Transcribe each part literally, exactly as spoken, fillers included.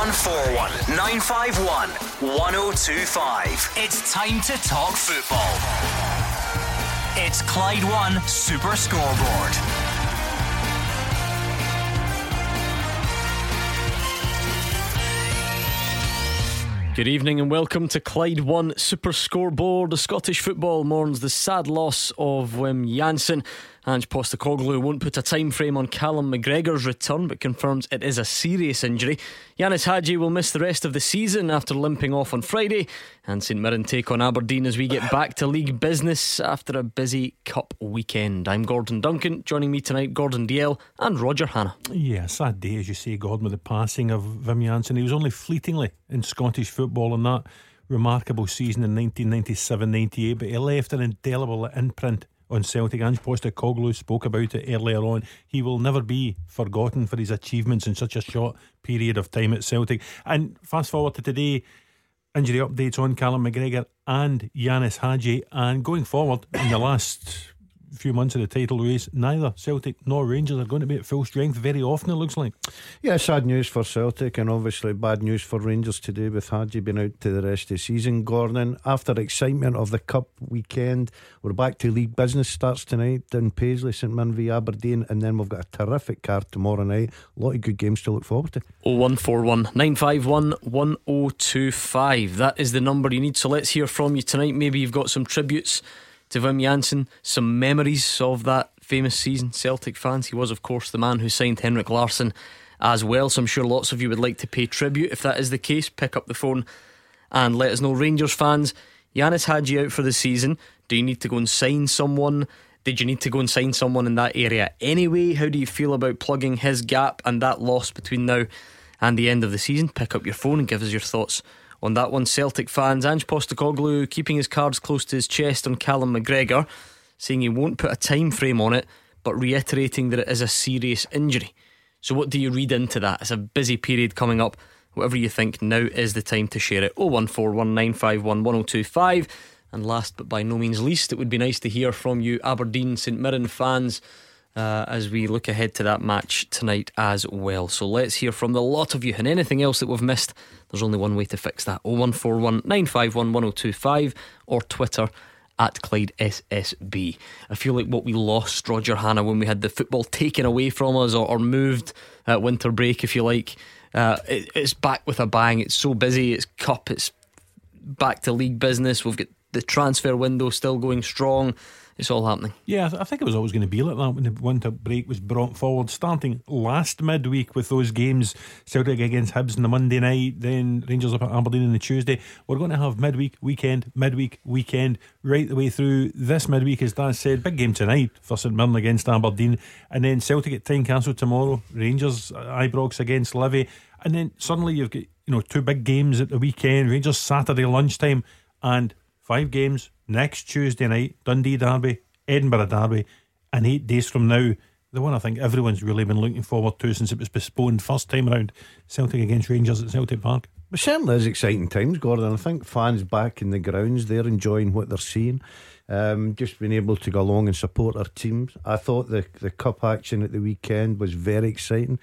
one four one, nine five one, one oh two five. It's time to talk football. It's Clyde One Super Scoreboard. Good evening and welcome to Clyde One Super Scoreboard. The Scottish football mourns the sad loss of Wim Jansen. Ange Postecoglou won't put a time frame on Callum McGregor's return, but confirms it is a serious injury. Yanis Hadji will miss the rest of the season after limping off on Friday, and St Mirren take on Aberdeen as we get back to league business after a busy cup weekend. I'm Gordon Duncan. Joining me tonight, Gordon Dalziel and Roger Hannah. Yeah, sad day as you say, Gordon, with the passing of Wim Jansen. He was only fleetingly in Scottish football in that remarkable season in nineteen ninety-seven ninety-eight, but he left an indelible imprint on Celtic. Ange Postecoglou spoke about it earlier on. He will never be forgotten for his achievements in such a short period of time at Celtic. And fast forward to today, injury updates on Callum McGregor and Yanis Hadji. And going forward in the last few months of the title race, neither Celtic nor Rangers are going to be at full strength very often, it looks like. Yeah, sad news for Celtic and obviously bad news for Rangers today with Hadji being out to the rest of the season. Gordon, after excitement of the Cup weekend, we're back to league business. Starts tonight in Paisley, St Mirren v Aberdeen, and then we've got a terrific card tomorrow night. A lot of good games to look forward to. oh one four one, nine five one, one oh two five. That is the number you need, so let's hear from you tonight. Maybe you've got some tributes to Wim Jansen, some memories of that famous season. Celtic fans, he was of course the man who signed Henrik Larsson as well, so I'm sure lots of you would like to pay tribute. If that is the case, pick up the phone and let us know. Rangers fans, Yanis Hadji out for the season. Do you need to go and sign someone? Did you need to go and sign someone in that area anyway? How do you feel about plugging his gap and that loss between now and the end of the season? Pick up your phone and give us your thoughts on that one. Celtic fans, Ange Postecoglou keeping his cards close to his chest on Callum McGregor, saying he won't put a time frame on it, but reiterating that it is a serious injury. So what do you read into that? It's a busy period coming up. Whatever you think, now is the time to share it. oh one four one, nine five one, one oh two five. And last but by no means least, it would be nice to hear from you Aberdeen St Mirren fans Uh, as we look ahead to that match tonight as well. So let's hear from the lot of you, and anything else that we've missed, there's only one way to fix that. oh one four one, nine five one, one oh two five or Twitter at Clyde S S B. I feel like what we lost, Roger Hannah, when we had the football taken away from us or, or moved at winter break, if you like, uh, it, it's back with a bang. It's so busy, it's cup, it's back to league business. We've got the transfer window still going strong. It's all happening. Yeah, I think it was always going to be like that when the winter break was brought forward, starting last midweek with those games, Celtic against Hibs on the Monday night, then Rangers up at Aberdeen on the Tuesday. We're going to have midweek, weekend, midweek, weekend, right the way through this midweek. As Dan said, big game tonight for St Mirren against Aberdeen, and then Celtic at Tynecastle tomorrow, Rangers Ibrox against Livy, and then suddenly you've got, you know, two big games at the weekend, Rangers Saturday lunchtime, and five games next Tuesday night, Dundee Derby, Edinburgh Derby, and eight days from now, the one I think everyone's really been looking forward to since it was postponed first time around, Celtic against Rangers at Celtic Park. It certainly is exciting times, Gordon. I think fans back in the grounds, they're enjoying what they're seeing. Um, just being able to go along and support our teams. I thought the, the cup action at the weekend was very exciting.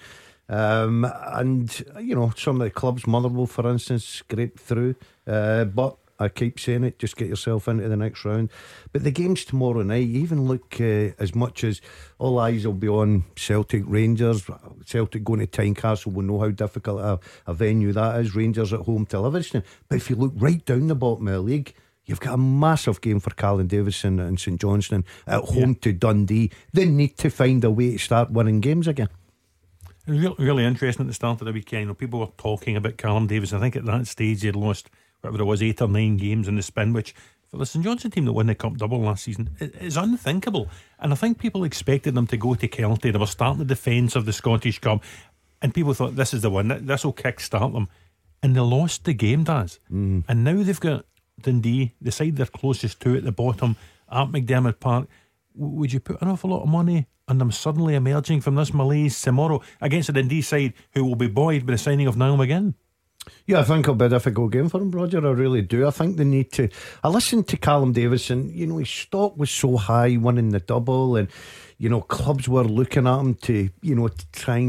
Um, and you know, some of the clubs, Motherwell for instance, scraped through, uh, but I keep saying it, just get yourself into the next round. But the games tomorrow night, even look, uh, as much as all eyes will be on Celtic Rangers, Celtic going to Tynecastle, will know how difficult a, a venue that is. Rangers at home to Livingston. But if you look right down the bottom of the league, you've got a massive game for Callum Davidson and St Johnstone at home yeah. to Dundee. They need to find a way to start winning games again. Really, really interesting at the start of the weekend. You know, people were talking about Callum Davidson. I think at that stage they'd lost whatever it was, eight or nine games in the spin, which for the St Johnstone team that won the Cup double last season is unthinkable. And I think people expected them to go to Kelty. They were starting the defence of the Scottish Cup, and people thought this is the one, this will kick start them, and they lost the game, Daz. mm. And now they've got Dundee, the side they're closest to at the bottom at McDermott Park. W- would you put an awful lot of money on them suddenly emerging from this malaise tomorrow against a Dundee side who will be buoyed by the signing of Niall McGinn? Yeah, I think it'll be a difficult game for him, Roger. I really do. I think they need to. I listened to Callum Davidson. You know, his stock was so high, winning the double, and you know, clubs were looking at him to, you know, to try and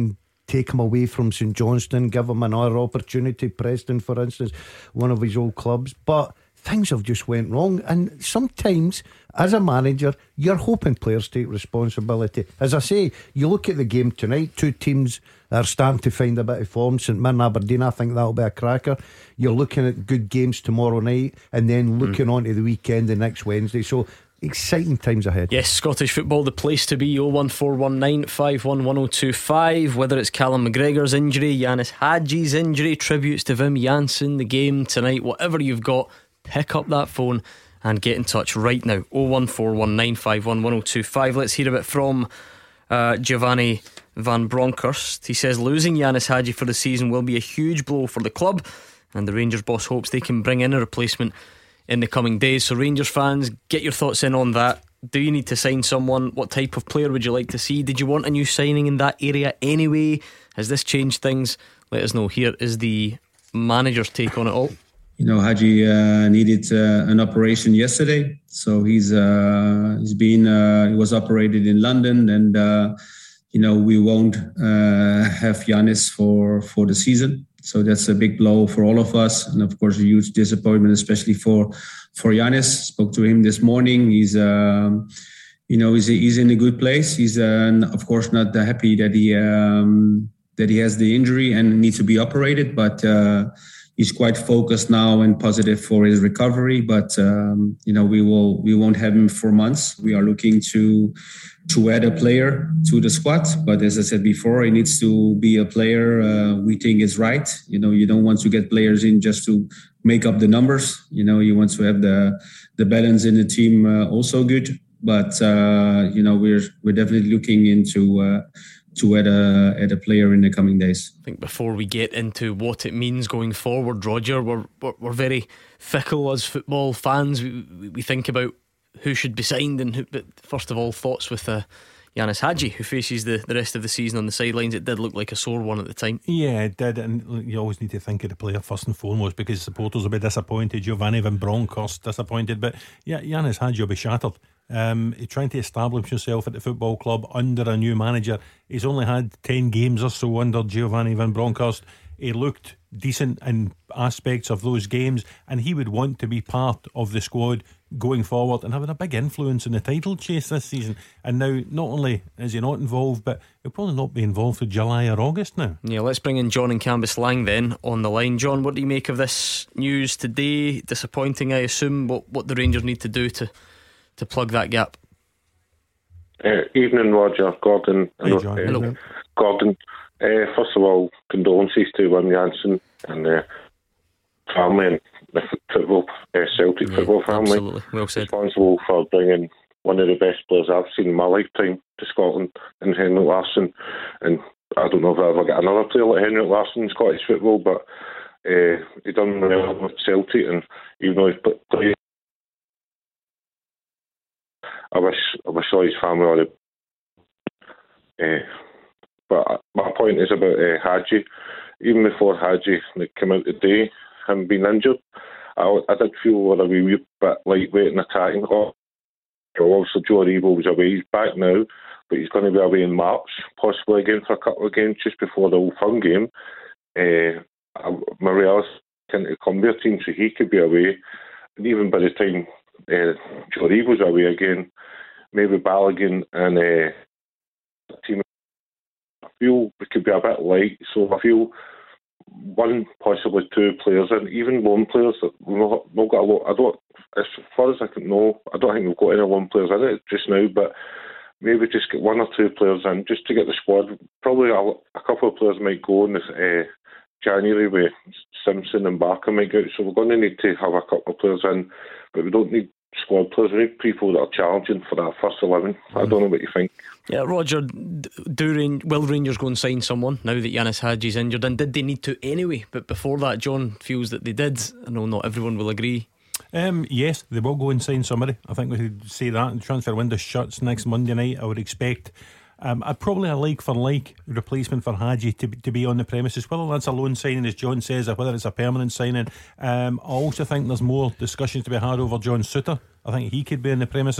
take him away from St Johnstone, give him another opportunity. Preston, for instance, one of his old clubs. But things have just went wrong, and sometimes as a manager you're hoping players take responsibility. As I say, you look at the game tonight, two teams are starting to find a bit of form. St Mirren, Aberdeen, I think that'll be a cracker. You're looking at good games tomorrow night, and then looking mm. on to the weekend the next Wednesday. So exciting times ahead. Yes, Scottish football, the place to be. oh one four one nine five one one oh two five. Whether it's Callum McGregor's injury, Yanis Hadji's injury, tributes to Wim Jansen, the game tonight, whatever you've got, pick up that phone and get in touch right now. oh one four one nine five one one oh two five. Let's hear a bit from uh, Giovanni Van Bronckhorst. He says losing Yanis Hadji for the season will be a huge blow for the club, and the Rangers boss hopes they can bring in a replacement in the coming days. So Rangers fans, get your thoughts in on that. Do you need to sign someone? What type of player would you like to see? Did you want a new signing in that area anyway? Has this changed things? Let us know. Here is the manager's take on it all. You know, Hadji uh, needed uh, an operation yesterday, so he's uh, he's been uh, he was operated in London, and uh, you know we won't uh, have Yanis for for the season. So that's a big blow for all of us, and of course a huge disappointment, especially for for Yanis. Spoke to him this morning. He's um, you know he's he's in a good place. He's uh, of course not happy that he um, that he has the injury and needs to be operated, but. Uh, He's quite focused now and positive for his recovery, but um, you know we will we won't have him for months. We are looking to to add a player to the squad, but as I said before, he needs to be a player uh, we think is right. You know, you don't want to get players in just to make up the numbers. You know, you want to have the the balance in the team uh, also good. But uh, you know, we're we're definitely looking into. Uh, to add a, add a player in the coming days. I think before we get into what it means going forward, Roger, we're, we're, we're very fickle as football fans. We, we think about who should be signed, and who, but first of all, thoughts with uh, Yanis Hadji, who faces the, the rest of the season on the sidelines. It did look like a sore one at the time. Yeah, it did, and you always need to think of the player first and foremost, because supporters will be disappointed. Giovanni Van Bronckhorst disappointed, but yeah, Yanis Hadji will be shattered. Um, he's trying to establish himself at the football club under a new manager. He's only had ten games or so under Giovanni Van Bronckhorst. He looked decent in aspects of those games, and he would want to be part of the squad going forward and having a big influence in the title chase this season. And now not only is he not involved, but he'll probably not be involved for July or August now. Yeah, let's bring in John in Cambuslang then on the line. John, what do you make of this news today? Disappointing, I assume. What, what the Rangers need to do to to plug that gap? Uh, evening, Roger, Gordon. Hey, John. Uh, Hello. Gordon. Uh, first of all, condolences to Wim Jansen and the uh, family and the football, uh, Celtic yeah, football family. Absolutely, well said. Responsible for bringing one of the best players I've seen in my lifetime to Scotland, and Henrik Larsson. And I don't know if I'll ever get another player like Henrik Larsson in Scottish football, but uh, he done well with Celtic, and even though he's played, I wish I wish all his family all the. Uh, but my point is about uh, Hadji. Even before Hadji like, came out today, him being injured, I, I did feel a wee bit lightweight in attacking. Oh, obviously Joe Aribo was away. He's back now, but he's going to be away in March, possibly again for a couple of games just before the Old Firm game. Uh, Morelos into the Cumbria team, so he could be away. And even by the time uh, Joe Aribo's away again, maybe Balogun and uh, the team, I feel we could be a bit light. So I feel one, possibly two players, and even lone players that we've not, not got a lot. I don't, as far as I can know, I don't think we've got any lone players in it just now. But maybe just get one or two players in just to get the squad. Probably a, a couple of players might go in this uh, January with Simpson and Barker might go out. So we're going to need to have a couple of players in, but we don't need squad players. We need people that are challenging for that first eleven. I don't know what you think. Yeah, Roger, do Ran- will Rangers go and sign someone now that Yanis Hadji's injured? And did they need to anyway? But before that, John feels that they did. I know not everyone will agree. Um, yes, they will go and sign somebody. I think we could say that. The transfer window shuts next Monday night. I would expect um, I'd probably a like for like replacement for Hadji to, to be on the premises, whether that's a loan signing as John says or whether it's a permanent signing. um, I also think there's more discussions to be had over John Souttar. I think he could be on the premises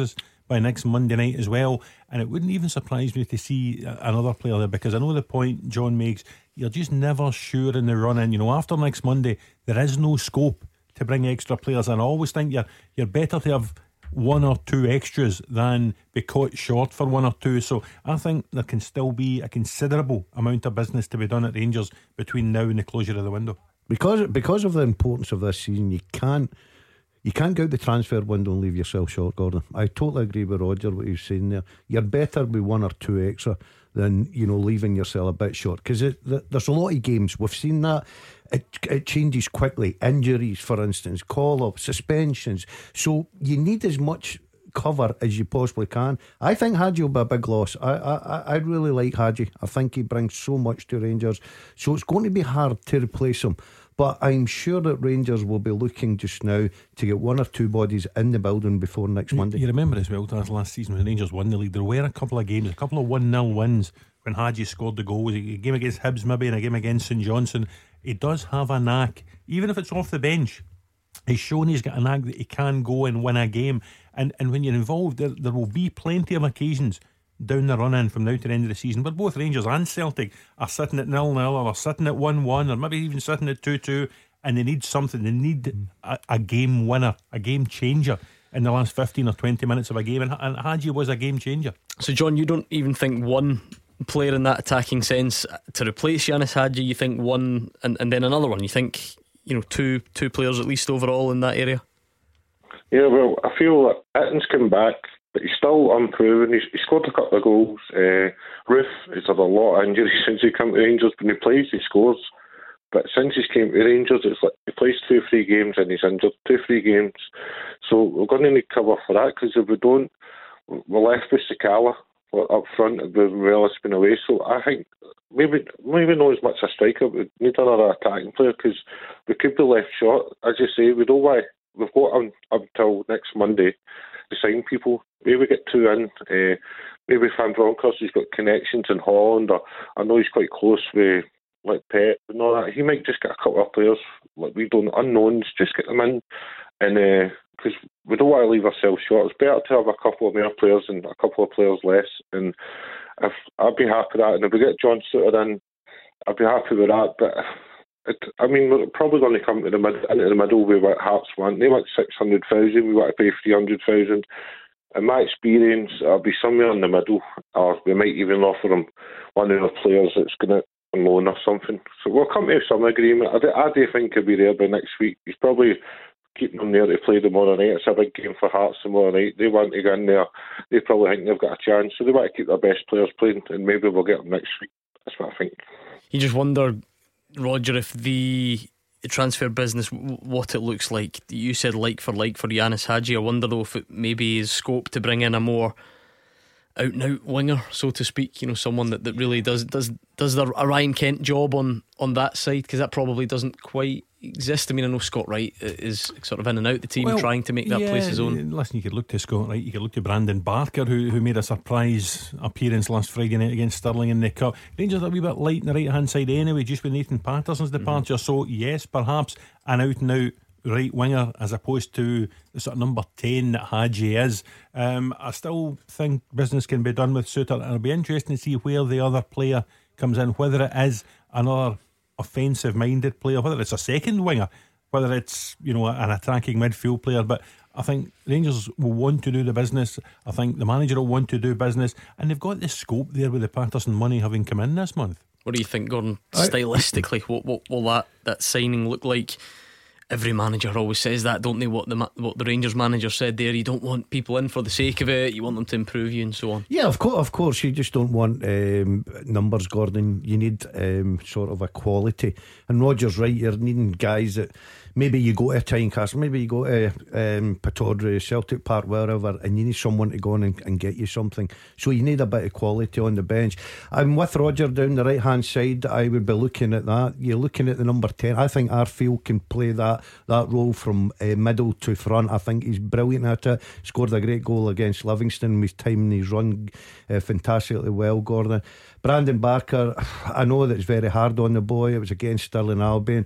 by next Monday night as well. And it wouldn't even surprise me to see another player there, because I know the point John makes, you're just never sure in the run in. You know, after next Monday, there is no scope to bring extra players in. I always think you're, you're better to have one or two extras than be caught short for one or two. So I think there can still be a considerable amount of business to be done at Rangers between now and the closure of the window. Because because of the importance of this season, you can't You can't go out the transfer window and leave yourself short, Gordon. I totally agree with Roger, what he's saying there. You're better with one or two extra than, you know, leaving yourself a bit short, because there's a lot of games, we've seen that it, it changes quickly. Injuries, for instance, call-ups, suspensions. So you need as much cover as you possibly can. I think Hadji will be a big loss. I, I, I really like Hadji. I think he brings so much to Rangers, so it's going to be hard to replace him. But I'm sure that Rangers will be looking just now to get one or two bodies in the building before next Monday. You remember as well, Daz, last season when Rangers won the league, there were a couple of games, a couple of one nil wins when Hadji scored the goals. A game against Hibs maybe, and a game against St Johnstone. He does have a knack, even if it's off the bench. He's shown he's got a knack that he can go and win a game. And and when you're involved, there, there will be plenty of occasions down the run in from now to the end of the season where both Rangers and Celtic are sitting at nil nil, or sitting at one one, or maybe even sitting at two two, and they need something. They need a, a game winner, a game changer in the last fifteen or twenty minutes of a game, and, and Hadji was a game changer. So John, you don't even think one player in that attacking sense to replace Ianis Hadji? You think one and, and then another one? You think, you know, two two players at least overall in that area? Yeah, well, I feel that Itten's come back, but he's still unproven. He's, he scored a couple of goals. Uh, Roof has had a lot of injuries since he came to Rangers. When he plays, he scores. But since he's came to Rangers, it's like he plays two, three games and he's injured. Two, three games. So we're going to need cover for that, because if we don't, we're left with Sakala up front with Morelos been away. So I think maybe maybe not as much a striker, but we need another attacking player, because we could be left short. As you say, we don't want. We've got um, until next Monday to sign people. Maybe get two in. Uh, maybe Van Bronckhorst, he's got connections in Holland, or I know he's quite close with like Pep and all that. He might just get a couple of players like we don't unknowns, just get them in, and because uh, we don't want to leave ourselves short. It's better to have a couple of more players and a couple of players less. And if I'd be happy with that, and if we get John Souttar in, I'd be happy with that. But It, I mean, we're probably going to come to the mid, into the middle with what Hearts want. They want six hundred thousand, we want to pay three hundred thousand. In my experience, it'll be somewhere in the middle, or we might even offer them one of the players that's going to loan or something. So we'll come to some agreement. I do, I do think he'll be there by next week. He's probably keeping them there to play tomorrow night. It's a big game for Hearts tomorrow night. They want to go in there. They probably think they've got a chance, so they want to keep their best players playing, and maybe we'll get them next week. That's what I think. You just wonder, Roger, if the transfer business, what it looks like. You said like for like for Ianis Hadji. I wonder though if it maybe is scope to bring in a more out and out winger, so to speak. You know, someone that, that really does does does the a Ryan Kent job on on that side, because that probably doesn't quite exist. I mean, I know Scott Wright is sort of in and out the team, well, trying to make that yeah, place his own. Listen, you could look to Scott Wright, you could look to Brandon Barker, who who made a surprise appearance last Friday night against Stirling in the Cup. Rangers are a wee bit light on the right hand side anyway, just with Nathan Patterson's departure. Mm-hmm. So yes, perhaps an out and out right winger as opposed to the sort of number ten that Hadji is. um, I still think business can be done with Souttar, and it'll be interesting to see where the other player comes in, whether it is another offensive minded player, whether it's a second winger, whether it's, you know, an attacking midfield player. But I think Rangers will want to do the business. I think the manager will want to do business, and they've got the scope there with the Patterson money having come in this month. What do you think, Gordon, stylistically? What, what will that, that signing look like? Every manager always says that, don't they? What the what the Rangers manager said there. You don't want people in for the sake of it. You want them to improve you and so on. Yeah, of course, of course. You just don't want um, numbers, Gordon. You need um, sort of a quality. And Roger's right. You're needing guys that maybe you go to Tynecastle, maybe you go to um, Pittodrie, Celtic Park, wherever, and you need someone to go on and, and get you something. So you need a bit of quality on the bench. I'm with Roger down the right hand side. I would be looking at that. You're looking at the number ten. I think Arfield can play that that role from uh, middle to front. I think he's brilliant at it. Scored a great goal against Livingston. He's timing his run uh, fantastically well, Gordon. Brandon Barker, I know that it's very hard on the boy. It was against Stirling Albion.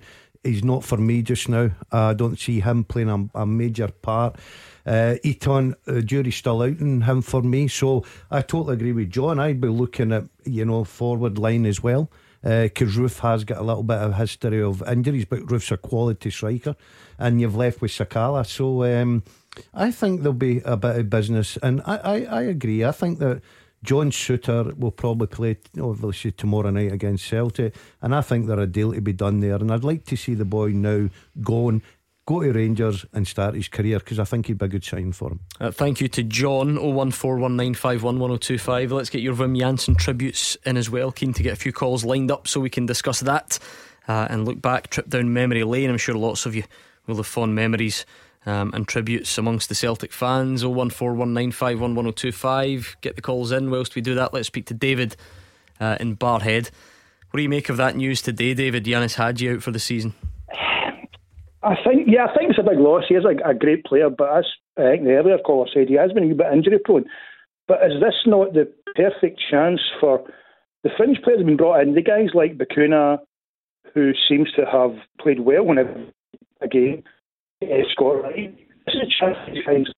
he's not for me just now. I don't see him playing a, a major part. Uh, Eton, uh, jury's still out on him for me. So I totally agree with John. I'd be looking at, you know, forward line as well, because uh, Roofe has got a little bit of history of injuries, but Roofe's a quality striker, and you've left with Sakala. So um, I think there'll be a bit of business, and I, I, I agree. I think that John Souttar will probably play obviously tomorrow night against Celtic, and I think there's a deal to be done there, and I'd like to see the boy now go and go to Rangers and start his career, because I think he'd be a good sign for him. uh, Thank you to John. oh one four one nine five one one oh two five. Let's get your Wim Jansen tributes in as well. Keen to get a few calls lined up so we can discuss that uh, and look back, trip down memory lane. I'm sure lots of you will have fond memories um, and tributes amongst the Celtic fans. oh one four one nine five one one oh two five. Get the calls in. Whilst we do that, let's speak to David uh, in Barrhead. What do you make of that news today, David? Yanis Hadji out for the season. I think, yeah, I think it's a big loss. He is a, a great player, but as I think the earlier caller said, he has been a wee bit injury prone. But is this not the perfect chance for the fringe players have been brought in? The guys like Bacuna, who seems to have played well whenever again, uh, Scott Wright. This is a chance for these guys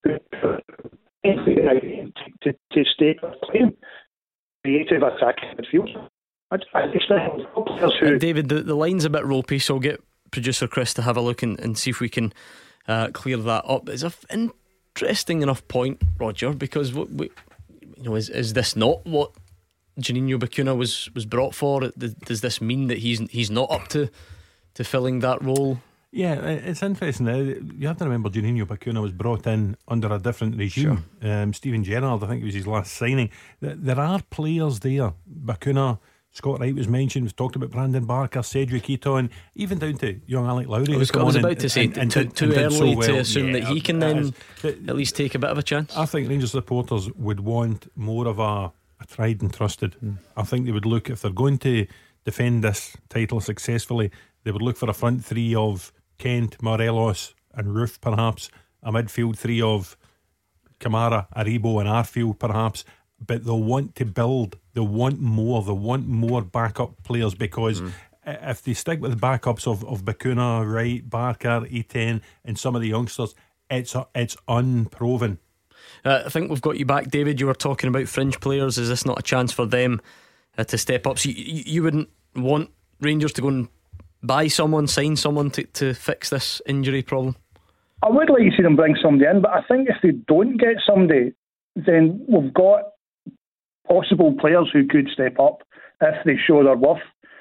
to, to, to stay playing creative attacking midfield. I, I just think players who uh, David, the, the line's a bit ropey, so I'll get producer Chris to have a look and, and see if we can uh, clear that up. It's an interesting enough point, Roger, because we, we, you know, is is this not what Juninho Bacuna was, was brought for? Does this mean that he's he's not up to to filling that role? Yeah, it's interesting. You have to remember Juninho Bacuna was brought in under a different regime. Sure. Um, Stephen Gerrard, I think it was his last signing. There are players there. Bacuna, Scott Wright was mentioned, was talked about Brandon Barker, Cedric Eton, even down to young Alec Lowry. I was, I was about and, to say and, and, too, and, too and early so well. to assume yeah, that he can then but, at least take a bit of a chance. I think Rangers supporters would want more of a, a tried and trusted. Mm. I think they would look, if they're going to defend this title successfully, they would look for a front three of Kent, Morelos and Roofe, perhaps a midfield three of Kamara, Aribo and Arfield, perhaps. But they'll want to build, they want more, they want more backup players, because mm. if they stick with the backups of, of Bacuna, Wright, Barker, Etienne and some of the youngsters, it's it's unproven. uh, I think we've got you back, David. You were talking about fringe players. Is this not a chance for them uh, to step up? So you, you wouldn't want Rangers to go and buy someone, sign someone to, to fix this injury problem? I would like to see them bring somebody in, but I think if they don't get somebody, then we've got possible players who could step up if they show their worth.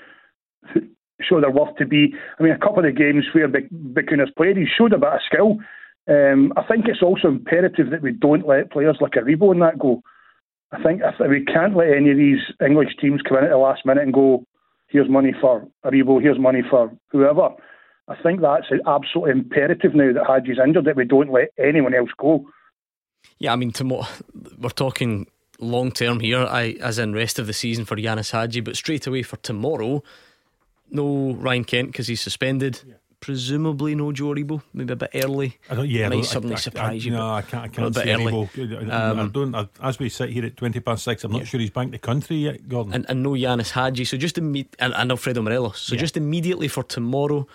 Show their worth to be. I mean, a couple of the games where Bacuna's played, he showed a bit of skill. Um, I think it's also imperative that we don't let players like Aribo and that go. I think if we can't let any of these English teams come in at the last minute and go, here's money for Aribo, here's money for whoever. I think that's absolutely imperative now that Hadji's injured, that we don't let anyone else go. Yeah, I mean, tomorrow we're talking long term here, I, as in rest of the season for Yanis Hadji, but straight away for tomorrow, no Ryan Kent because he's suspended. Yeah. Presumably no Joe Aribo, maybe a bit early. I don't, yeah, might I, suddenly I, surprise I, you. No, I can't. I can't see Aribo. Um, I don't. I, as we sit here at twenty past six, I'm not yeah. sure he's back in the country yet, Gordon. And, and no Yanis Hadji. So just imme- and, and Alfredo Morelos. So yeah. just immediately for tomorrow,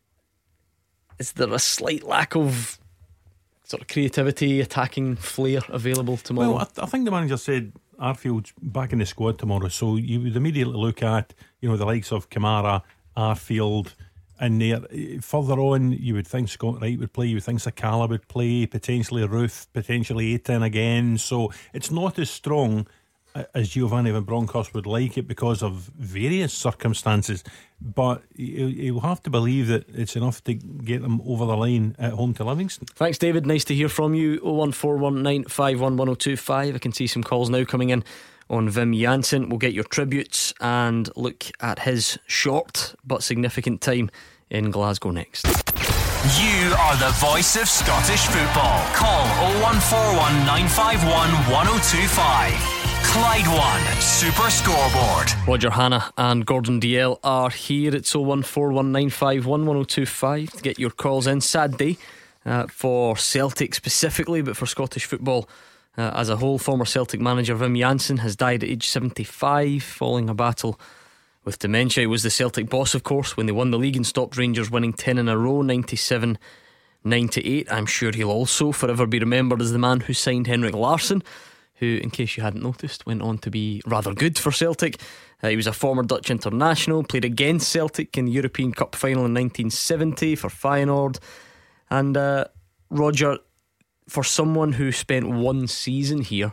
is there a slight lack of sort of creativity, attacking flair available tomorrow? Well, I, th- I think the manager said Arfield's back in the squad tomorrow, so you would immediately look at, you know, the likes of Kamara, Arfield, and there further on you would think Scott Wright would play, you would think Sakala would play, potentially Roofe, potentially Etienne again. So it's not as strong as Giovanni Van Bronckhorst would like it because of various circumstances, but you'll have to believe that it's enough to get them over the line at home to Livingston. Thanks, David, nice to hear from you. oh one four one nine five one one oh two five. I can see some calls now coming in on Wim Jansen. We'll get your tributes and look at his short but significant time in Glasgow next. You are the voice of Scottish football. Call oh one four one nine five one one oh two five. Clyde One Super Scoreboard. Roger Hannah and Gordon D L are here. It's oh one four one nine five one one oh two five to get your calls in. Sad day uh, for Celtic specifically, but for Scottish football uh, as a whole. Former Celtic manager Wim Jansen has died at age seventy-five following a battle with dementia. He was the Celtic boss, of course, when they won the league and stopped Rangers winning ten in a row, ninety-seven ninety-eight. I'm sure he'll also forever be remembered as the man who signed Henrik Larsson, who, in case you hadn't noticed, went on to be rather good for Celtic. Uh, he was a former Dutch international, played against Celtic in the European Cup final in nineteen seventy for Feyenoord. And uh, Roger, for someone who spent one season here,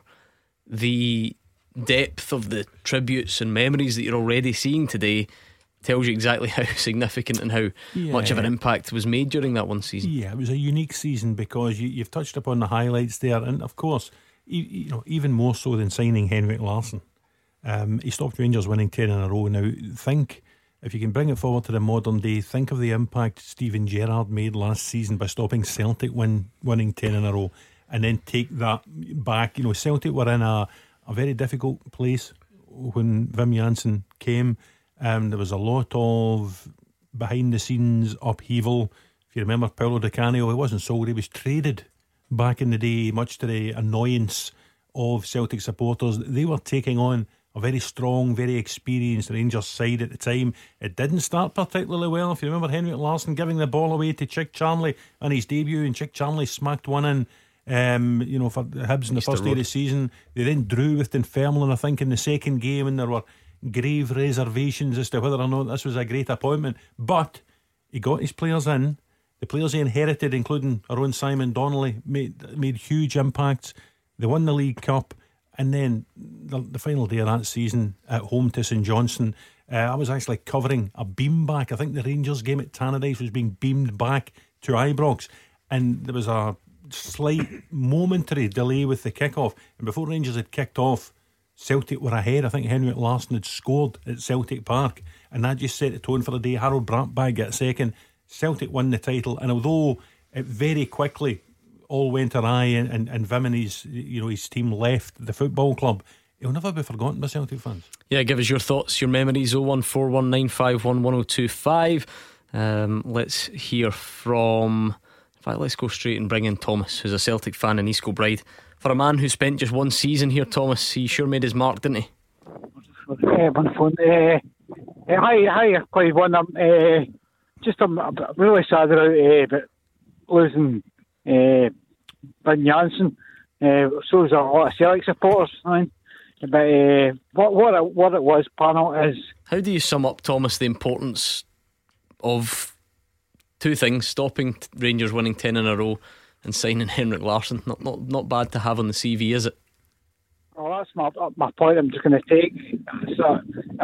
the depth of the tributes and memories that you're already seeing today tells you exactly how significant and how yeah. much of an impact was made during that one season. Yeah, it was a unique season because you, you've touched upon the highlights there, and of course, you, you know, even more so than signing Henrik Larsson, um, he stopped Rangers winning ten in a row. Now think, if you can bring it forward to the modern day, think of the impact Steven Gerrard made last season by stopping Celtic win, winning ten in a row, and then take that back. You know, Celtic were in a a very difficult place when Wim Jansen came. Um, there was a lot of behind the scenes upheaval. If you remember Paulo Di Canio, he wasn't sold, he was traded back in the day, much to the annoyance of Celtic supporters. They were taking on a very strong, very experienced Rangers side at the time. It didn't start particularly well. If you remember Henrik Larsson giving the ball away to Chick Charnley on his debut, and Chick Charnley smacked one in, Um, you know, for Hibs in the first day of the season. They then drew with Dunfermline, I think, in the second game, and there were grave reservations as to whether or not this was a great appointment. But he got his players in. The players he inherited, including our own Simon Donnelly, made made huge impacts. They won the League Cup, and then the, the final day of that season at home to St Johnstone, uh, I was actually covering a beam back. I think the Rangers game at Tannadice was being beamed back to Ibrox, and there was a slight momentary delay with the kick-off, and before Rangers had kicked off, Celtic were ahead. I think Henrik Larsson had scored at Celtic Park, and that just set the tone for the day. Harold Brantbag got second. Celtic won the title, and although it very quickly all went awry, and, and, and Wim and his, you know, his team left the football club, it'll never be forgotten by Celtic fans. Yeah, give us your thoughts, your memories. oh one four one nine five one one oh two five. um, Let's hear from In fact, let's go straight and bring in Thomas, who's a Celtic fan in East Kilbride. For a man who spent just one season here, Thomas, he sure made his mark, didn't he? Uh, one phone. Uh, uh, hi, hi, Clive. One. Um, uh, just I'm, I'm really sad about, uh, about losing uh, Wim Jansen. Uh, so is a lot of Celtic supporters. I mean. But uh, what what it, what it was, panel is. How do you sum up, Thomas, the importance of two things: stopping Rangers winning ten in a row and signing Henrik Larsson? Not not not bad to have on the C V, is it? Well, that's my my point. I'm just going to take. So,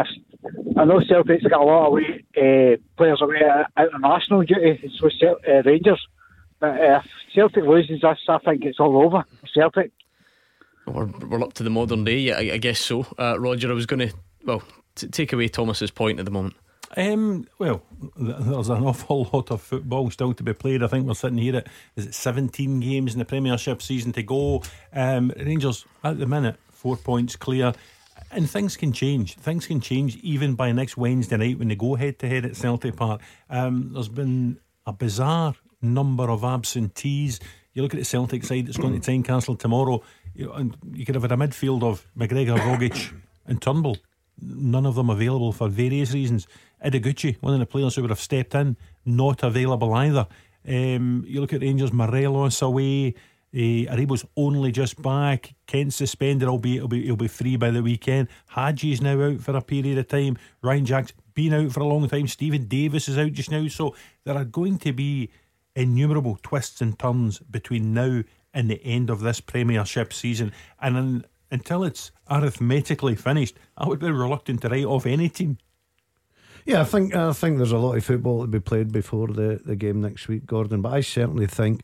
I know Celtic's got a lot of away, uh, players away at international duty. So uh, Rangers, but if Celtic loses this, I think it's all over Celtic. We're we're up to the modern day, yeah, I, I guess so. Uh, Roger, I was going to well t- take away Thomas's point at the moment. Um, well, there's an awful lot of football still to be played. I think we're sitting here at, is it seventeen games in the Premiership season to go. um, Rangers at the minute four points clear, and things can change. Things can change even by next Wednesday night when they go head to head at Celtic Park. um, There's been a bizarre number of absentees. You look at the Celtic side that's going to Tynecastle tomorrow, you know, and you could have had a midfield of McGregor, Rogic and Turnbull, none of them available for various reasons. Ideguchi, one of the players who would have stepped in, not available either. Um, you look at Rangers, Morelos away, uh, Aribo's only just back, Kent's suspended, albeit he'll be, he'll be free by the weekend. Haji's now out for a period of time. Ryan Jack's been out for a long time. Stephen Davis is out just now. So there are going to be innumerable twists and turns between now and the end of this Premiership season, and in, until it's arithmetically finished, I would be reluctant to write off any team. Yeah, I think I think there's a lot of football to be played before the, the game next week, Gordon. But I certainly think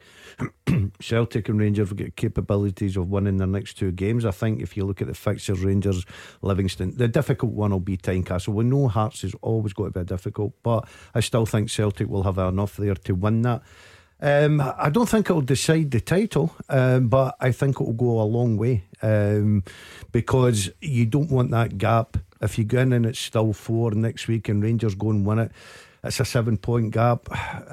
Celtic and Rangers will get capabilities of winning their next two games. I think if you look at the fixtures, Rangers, Livingston, the difficult one will be Tynecastle. We know Hearts is always got to be difficult, but I still think Celtic will have enough there to win that. Um, I don't think it'll decide the title, um, but I think it'll go a long way, um, because you don't want that gap. If you go in and it's still four next week and Rangers go and win it, it's a seven point gap.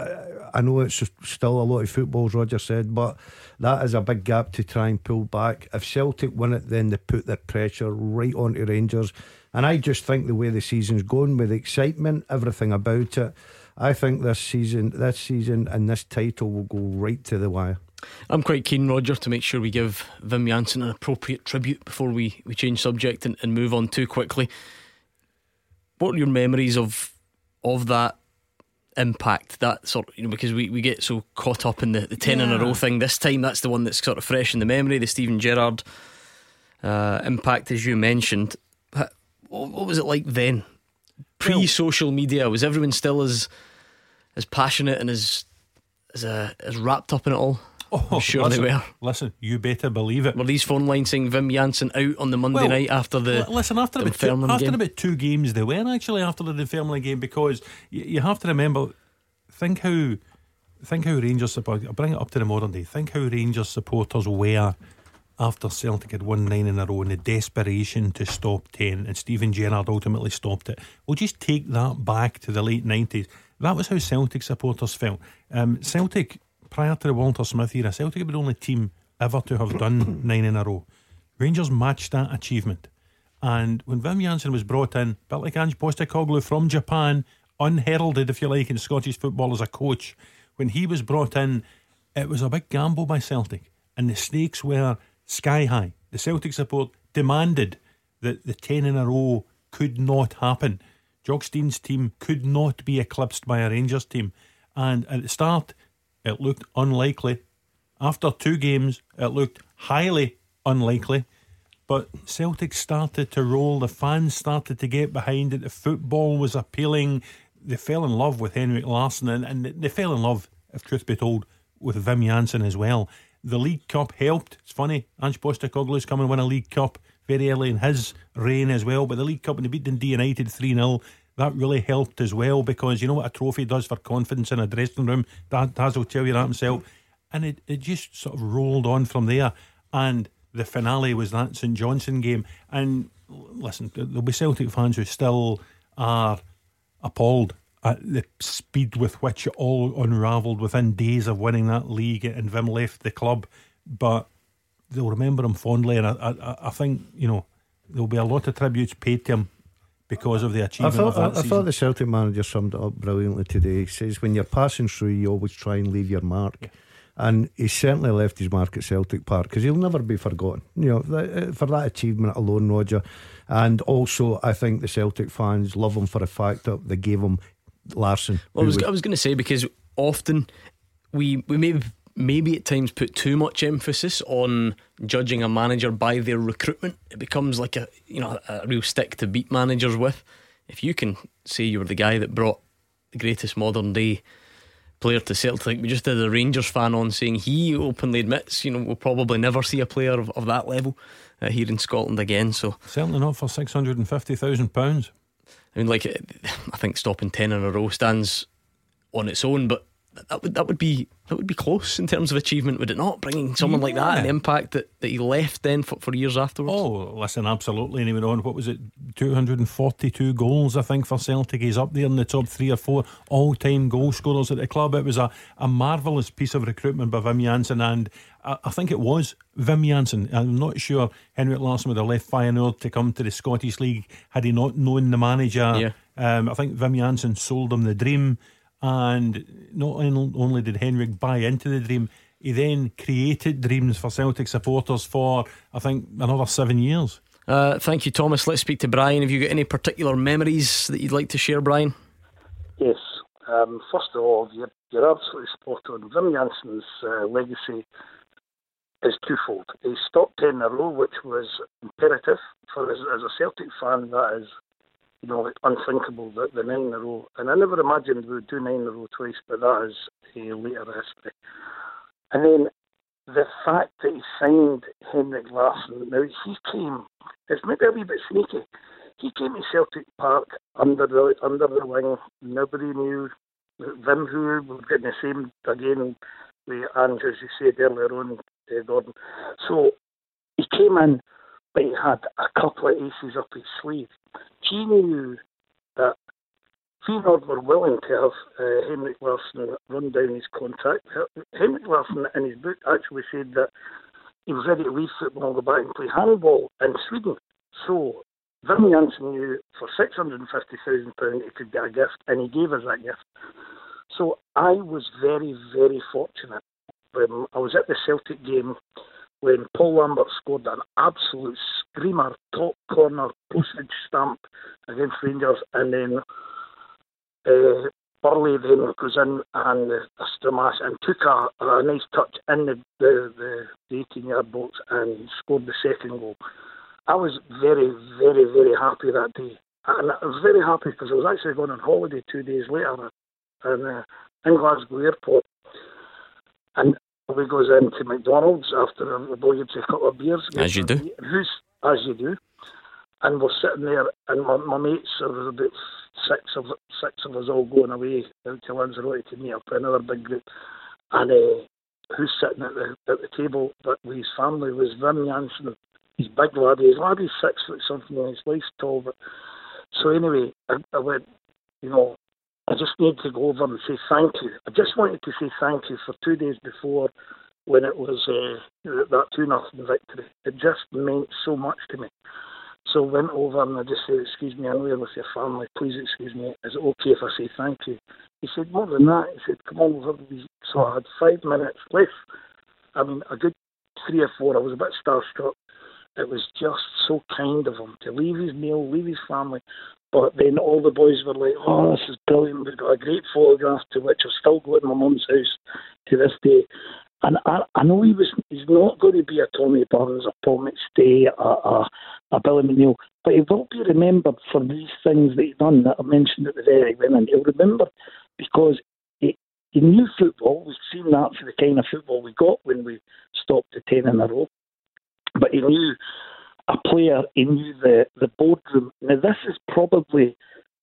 I know it's still a lot of football, as Roger said, but that is a big gap to try and pull back. If Celtic win it, then they put their pressure right onto Rangers. And I just think the way the season's going, with the excitement, everything about it, I think this season, this season, and this title will go right to the wire. I'm quite keen, Roger, to make sure we give Wim Jansen an appropriate tribute before we, we change subject and, and move on too quickly. What are your memories of of that impact? That sort of, you know, because we, we get so caught up in the, the ten yeah. in a row thing. This time, that's the one that's sort of fresh in the memory. The Steven Gerrard uh, impact, as you mentioned. What, what was it like then? Pre-social media, was everyone still as as passionate and as as, uh, as wrapped up in it all? Oh, I'm sure listen, they were. Listen, you better believe it. Were these phone lines saying Wim Jansen out on the Monday well, night after the l- listen after, about two, after about two games they were actually after the Dunfermline game, because you, you have to remember, think how think how Rangers supporters, I'll bring it up to the modern day, think how Rangers supporters were after Celtic had won nine in a row and the desperation to stop ten, and Steven Gerrard ultimately stopped it. We'll just take that back to the late nineties. That was how Celtic supporters felt. um, Celtic, prior to the Walter Smith era, Celtic were the only team ever to have done nine in a row. Rangers matched that achievement. And when Wim Jansen was brought in, a bit like Ange Postecoglou from Japan, unheralded, if you like, in Scottish football as a coach, when he was brought in, it was a big gamble by Celtic, and the stakes were sky high. The Celtic support demanded that the ten in a row could not happen. Jock Stein's team could not be eclipsed by a Rangers team. And at the start, it looked unlikely. After two games, it looked highly unlikely. But Celtic started to roll. The fans started to get behind it. The football was appealing. They fell in love with Henrik Larsson, and, and they fell in love, if truth be told, with Wim Jansen as well. The League Cup helped. It's funny, Ange Postecoglou's come and win a League Cup very early in his reign as well. But the League Cup, when they beat Dundee United three nil, that really helped as well, because you know what a trophy does for confidence in a dressing room. Daz will tell you that himself. And it, it just sort of rolled on from there. And the finale was that St Johnstone game. And listen, there'll be Celtic fans who still are appalled at the speed with which it all unravelled within days of winning that league, and Wim left the club. But they'll remember him fondly, and I, I, I think, you know, there'll be a lot of tributes paid to him because of the achievement I thought, of that I, I season. thought the Celtic manager summed it up brilliantly today. He says, when you're passing through, you always try and leave your mark. Yeah. And he certainly left his mark at Celtic Park, because he'll never be forgotten, you know, th- for that achievement alone, Roger. And also, I think the Celtic fans love him for the fact that they gave him Larsson. Well, I was, was, I was going to say, because often we, we maybe maybe at times put too much emphasis on judging a manager by their recruitment. It becomes like a, you know, a real stick to beat managers with. If you can say you were the guy that brought the greatest modern day player to Celtic, we just had a Rangers fan on saying he openly admits, you know, we'll probably never see a player of, of that level uh, here in Scotland again. So certainly not for six hundred and fifty thousand pounds. I mean, like, I think stopping ten in a row stands on its own, but that would that would be that would be close in terms of achievement, would it not? Bringing someone yeah. like that and the impact that, that he left then for, for years afterwards. Oh, listen, absolutely. And he went on, what was it, two hundred forty-two goals, I think, for Celtic. He's up there in the top three or four all-time goal scorers at the club. It was a, a marvellous piece of recruitment by Wim Jansen, and I, I think it was Wim Jansen. I'm not sure Henrik Larsson would have left Feyenoord to come to the Scottish League had he not known the manager. Yeah. Um, I think Wim Jansen sold him the dream. And not only did Henrik buy into the dream, he then created dreams for Celtic supporters for, I think, another seven years. Uh, thank you, Thomas. Let's speak to Brian. Have you got any particular memories that you'd like to share, Brian? Yes. Um, first of all, you're, you're absolutely spot on. Wim Jansen's uh, legacy is twofold. He stopped ten in a row, which was imperative for us as a Celtic fan. That is, you know, unthinkable, that the nine in a row. And I never imagined we would do nine in a row twice, but that is a later history. And then the fact that he signed Henrik Larsson, now he came, it's maybe a wee bit sneaky, he came to Celtic Park under the under the wing. Nobody knew Wim, who was getting the same again with Ange, as you said earlier on, uh, Gordon. So he came in, but he had a couple of aces up his sleeve. He knew that Feyenoord were willing to have uh, Henrik Larsson run down his contract. Henrik Larsson, in his book, actually said that he was ready to leave football and go back and play handball in Sweden. So Wim Jansen knew for six hundred fifty thousand pounds he could get a gift, and he gave us that gift. So I was very, very fortunate when I was at the Celtic game when Paul Lambert scored an absolute screamer, top corner, postage stamp against Rangers, and then uh, Burley then goes in and uh, Stramash and took a, a nice touch in the, the, the, the eighteen-yard box and scored the second goal. I was very, very, very happy that day. And I was very happy because I was actually going on holiday two days later in, uh, in Glasgow Airport. And we goes into McDonald's after a obligatory couple of beers. As you do. Who's, as you do. And we're sitting there, and my, my mates, there was about six of six of us all going away out to Lanzarote to meet up with another big group. And uh, who's sitting at the at the table but with his family was Wim Jansen. He's big laddie. His laddie's six foot something, and his wife's tall. But so anyway, I, I went, you know, I just need to go over and say thank you. I just wanted to say thank you for two days before when it was uh, that two nothing victory. It just meant so much to me. So I went over and I just said, excuse me, I'm here with your family. Please excuse me. Is it okay if I say thank you? He said, more than that. He said, come on over. So I had five minutes left. I mean, a good three or four. I was a bit starstruck. It was just so kind of him to leave his meal, leave his family. But then all the boys were like, oh, this is brilliant. We've got a great photograph to which I've still got in my mum's house to this day. And I, I know he was he's not going to be a Tommy Burns, a Paul McStay, a, a, a Billy McNeil, but he will be remembered for these things that he done that I mentioned at the very beginning. He'll remember because he, he knew football. We've seen that for the kind of football we got when we stopped the ten in a row. But he knew a player, he knew the, the boardroom. Now, this is probably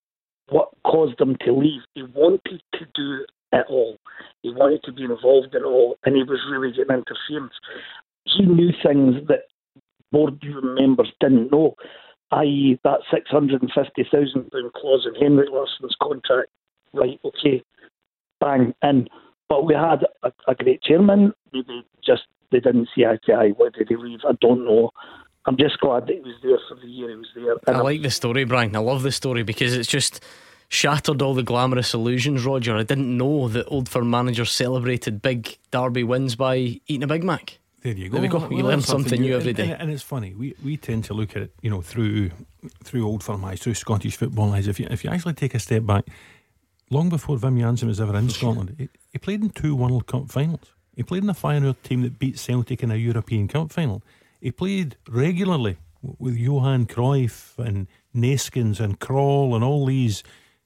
what caused him to leave. He wanted to do it all. He wanted to be involved in it all, and he was really getting interference. He knew things that boardroom members didn't know, that is that six hundred fifty thousand pounds clause in Henrik Larsson's contract. Right, okay, bang, in. But we had a, a great chairman. Maybe just they didn't see eye to eye. Why did he leave? I don't know. I'm just glad that he was there for the year he was there. And I like the story, Brian. I love the story because it's just shattered all the glamorous illusions, Roger. I didn't know that Old Firm managers celebrated big Derby wins by eating a Big Mac. There you go. There we go. Well, you learn something new every day. And, and it's funny. We we tend to look at it, you know, through through Old Firm eyes, through Scottish football eyes. If you if you actually take a step back, long before Wim Jansen was ever in Scotland, he, he played in two World Cup finals. He played in a Feyenoord team that beat Celtic in a European Cup final. He played regularly with Johan Cruyff and Neeskens and Krol and all these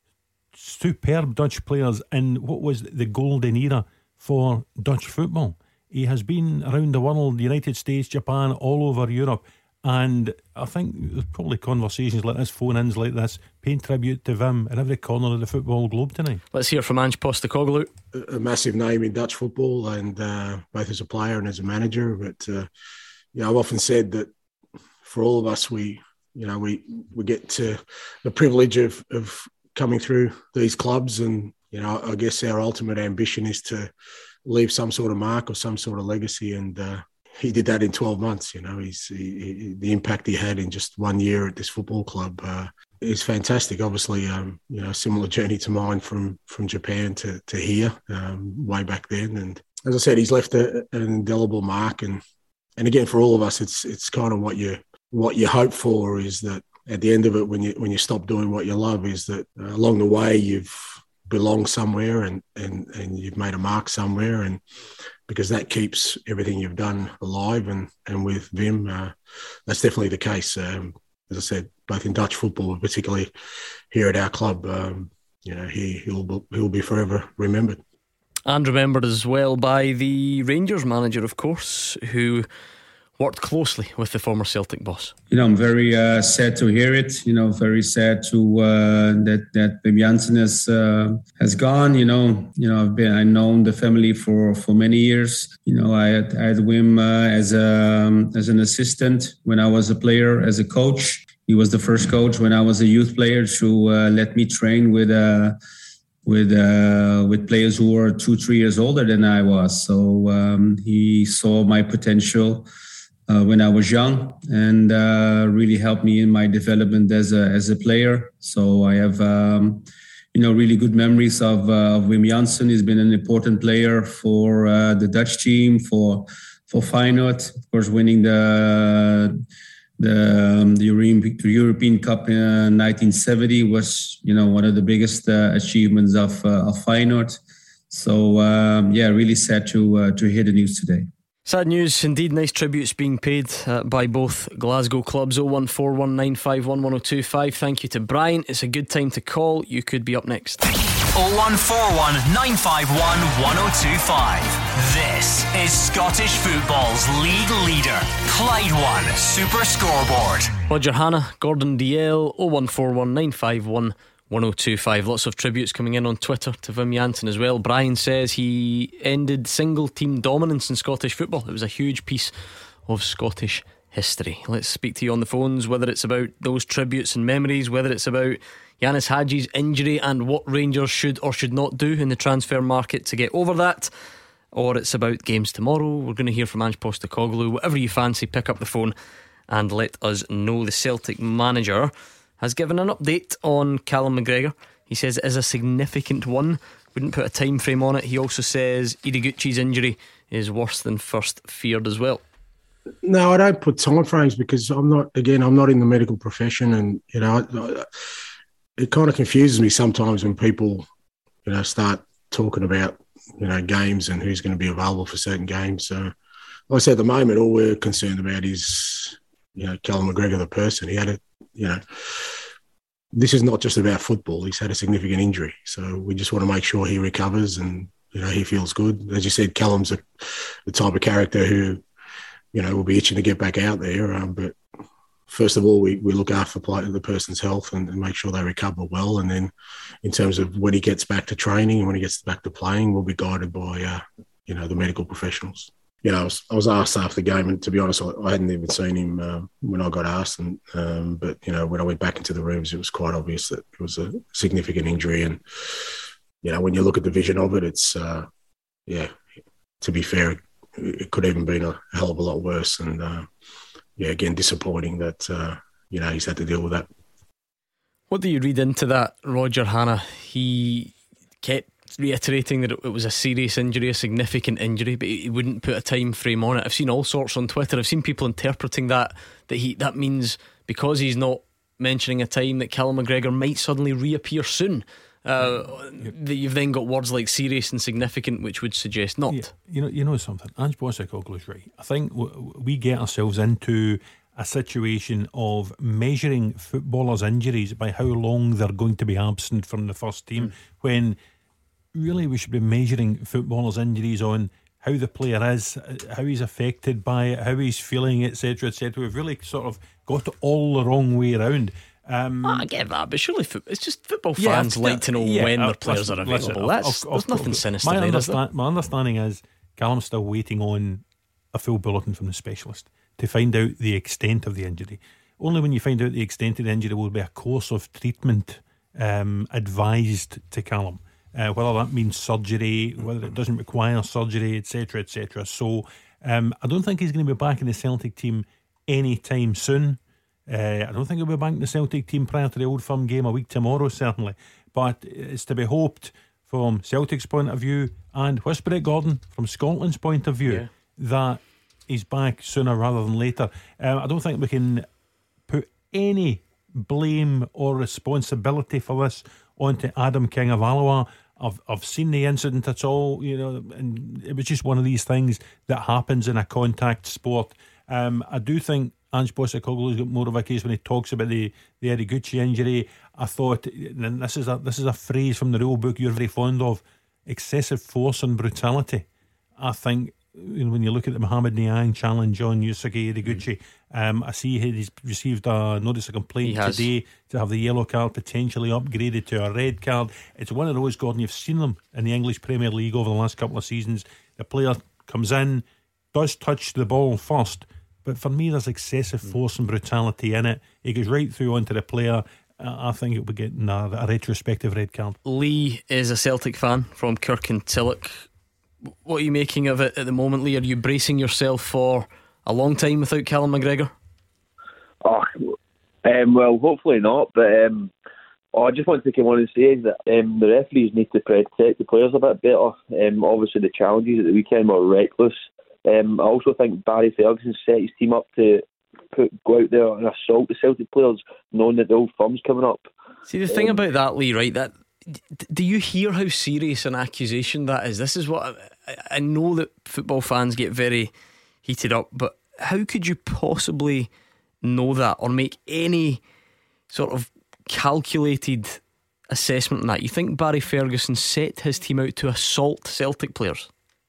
superb Dutch players in what was the golden era for Dutch football. He has been around the world, the United States, Japan, all over Europe, and I think there's probably conversations like this, phone-ins like this, paying tribute to Wim in every corner of the football globe tonight. Let's hear from Ange Postecoglou. A, a massive name in Dutch football, and uh, both as a player and as a manager. But uh, yeah, I've often said that for all of us, we you know we we get to the privilege of of coming through these clubs, and you know I guess our ultimate ambition is to leave some sort of mark or some sort of legacy, and uh, he did that in twelve months. You know, he's he, he, the impact he had in just one year at this football club uh, is fantastic. Obviously, um, you know, similar journey to mine from from Japan to to here um, way back then. And as I said, he's left a, an indelible mark. And and again, for all of us, it's it's kind of what you what you hope for is that at the end of it, when you when you stop doing what you love, is that uh, along the way you've belonged somewhere and and and you've made a mark somewhere, and because that keeps everything you've done alive. And, and with Wim, uh, that's definitely the case. Um, as I said, both in Dutch football, particularly here at our club, um, you know, he, he'll, he'll be forever remembered. And remembered as well by the Rangers manager, of course, who worked closely with the former Celtic boss. You know, I'm very uh, sad to hear it. You know, very sad to uh, that that Wim Jansen has uh, has gone. You know, you know, I've been I've known the family for, for many years. You know, I had, I had Wim uh, as a um, as an assistant when I was a player, as a coach. He was the first coach when I was a youth player to uh, let me train with uh, with uh, with players who were two, three years older than I was. So um, he saw my potential. uh, when I was young, and uh, really helped me in my development as a as a player. So I have um, you know really good memories of, uh, of Wim Jansen. He's been an important player for uh, the Dutch team, for for Feyenoord, of course, winning the the, um, the European, European Cup in nineteen seventy was you know one of the biggest uh, achievements of uh, of Feyenoord. So um, yeah, really sad to uh, to hear the news today. Sad news indeed. Nice tributes being paid uh, by both Glasgow clubs. oh one four one nine five one one oh two five. Thank you to Brian. It's a good time to call. You could be up next. oh one four one nine five one one oh two five. This is Scottish football's league leader, Clyde One Super Scoreboard. Roger Hannah, Gordon D L, oh one four one nine five one one oh two five. Lots of tributes coming in on Twitter to Wim Jansen as well. Brian says he ended single team dominance in Scottish football. It was a huge piece of Scottish history. Let's speak to you on the phones, whether it's about those tributes and memories, whether it's about Yanis Hadji's injury and what Rangers should or should not do in the transfer market to get over that, or it's about games tomorrow. We're going to hear from Ange Postecoglou. Whatever you fancy, pick up the phone and let us know. The Celtic manager has given an update on Callum McGregor. He says it is a significant one. Wouldn't put a time frame on it. He also says Ideguchi's injury is worse than first feared as well. No, I don't put time frames because I'm not, again, I'm not in the medical profession, and you know, I, it kind of confuses me sometimes when people, you know, start talking about, you know, games and who's going to be available for certain games. So, like I said, at the moment, all we're concerned about is, you know, Callum McGregor, the person. He had a, you know, this is not just about football. He's had a significant injury, so we just want to make sure he recovers and, you know, he feels good. As you said, Callum's a, the type of character who, you know, will be itching to get back out there. Um, but first of all, we, we look after the person's health and, and make sure they recover well. And then in terms of when he gets back to training and when he gets back to playing, we'll be guided by, uh, you know, the medical professionals. You know, I was, I was asked after the game, and to be honest, I, I hadn't even seen him uh, when I got asked. And um, but, you know, when I went back into the rooms, it was quite obvious that it was a significant injury. And, you know, when you look at the vision of it, it's, uh, yeah, to be fair, it could even been a hell of a lot worse. And, uh, yeah, again, disappointing that, uh, you know, he's had to deal with that. What do you read into that, Roger Hannah? He kept reiterating that it was a serious injury, a significant injury, but he wouldn't put a time frame on it. I've seen all sorts on Twitter. I've seen people interpreting that that he that means because he's not mentioning a time that Callum McGregor might suddenly reappear soon. Uh, yep. That you've then got words like serious and significant, which would suggest not. Yeah, you know, you know something. Ange Postecoglou's right. I think w- we get ourselves into a situation of measuring footballers' injuries by how long they're going to be absent from the first team, mm. when really we should be measuring footballers' injuries on how the player is, how he's affected by it, how he's feeling, etc, etc. We've really sort of got it all the wrong way around. Um, I get that, but surely fo- it's just football fans yeah, like to know yeah, when uh, their players listen, are available. Listen, That's, of, of, there's nothing of, sinister my there, understand, is there? My understanding is Callum's still waiting on a full bulletin from the specialist to find out the extent of the injury. Only when you find out the extent of the injury will be a course of treatment um, advised to Callum. Uh, whether that means surgery, whether it doesn't require surgery, etc, etc. So um, I don't think he's going to be back in the Celtic team anytime soon. uh, I don't think he'll be back in the Celtic team prior to the Old Firm game a week tomorrow, certainly, but it's to be hoped from Celtic's point of view, and whisper it, Gordon, from Scotland's point of view, yeah. that he's back sooner rather than later. um, I don't think we can put any blame or responsibility for this onto Adam King of Alloa. I've, I've seen the incident at all, you know, and it was just one of these things that happens in a contact sport. Um, I do think Ange Postecoglou's got more of a case when he talks about the, the Ideguchi injury. I thought, and this is a this is a phrase from the rule book you're very fond of, excessive force and brutality. I think, you know, when you look at the Mohamed Niang challenge on Yusuke Ideguchi, um, I see he's received a notice of complaint today to have the yellow card potentially upgraded to a red card. It's one of those, Gordon, you've seen them in the English Premier League over the last couple of seasons. The player comes in, does touch the ball first, but for me there's excessive force and brutality in it. He goes right through onto the player. I think it'll be getting a, a retrospective red card. Lee is a Celtic fan from Kirkintilloch. What are you making of it at the moment, Lee? Are you bracing yourself for a long time without Callum McGregor? Oh, um, well, hopefully not. But um, oh, I just wanted to come on and say that um, the referees need to protect the players a bit better. Um, obviously, the challenges at the weekend were reckless. Um, I also think Barry Ferguson set his team up to put, go out there and assault the Celtic players, knowing that the Old Firm's coming up. See, the thing um, about that, Lee, right? That do you hear how serious an accusation that is? This is what I, I know that football fans get very heated up, but how could you possibly know that or make any sort of calculated assessment on that? You think Barry Ferguson set his team out to assault Celtic players?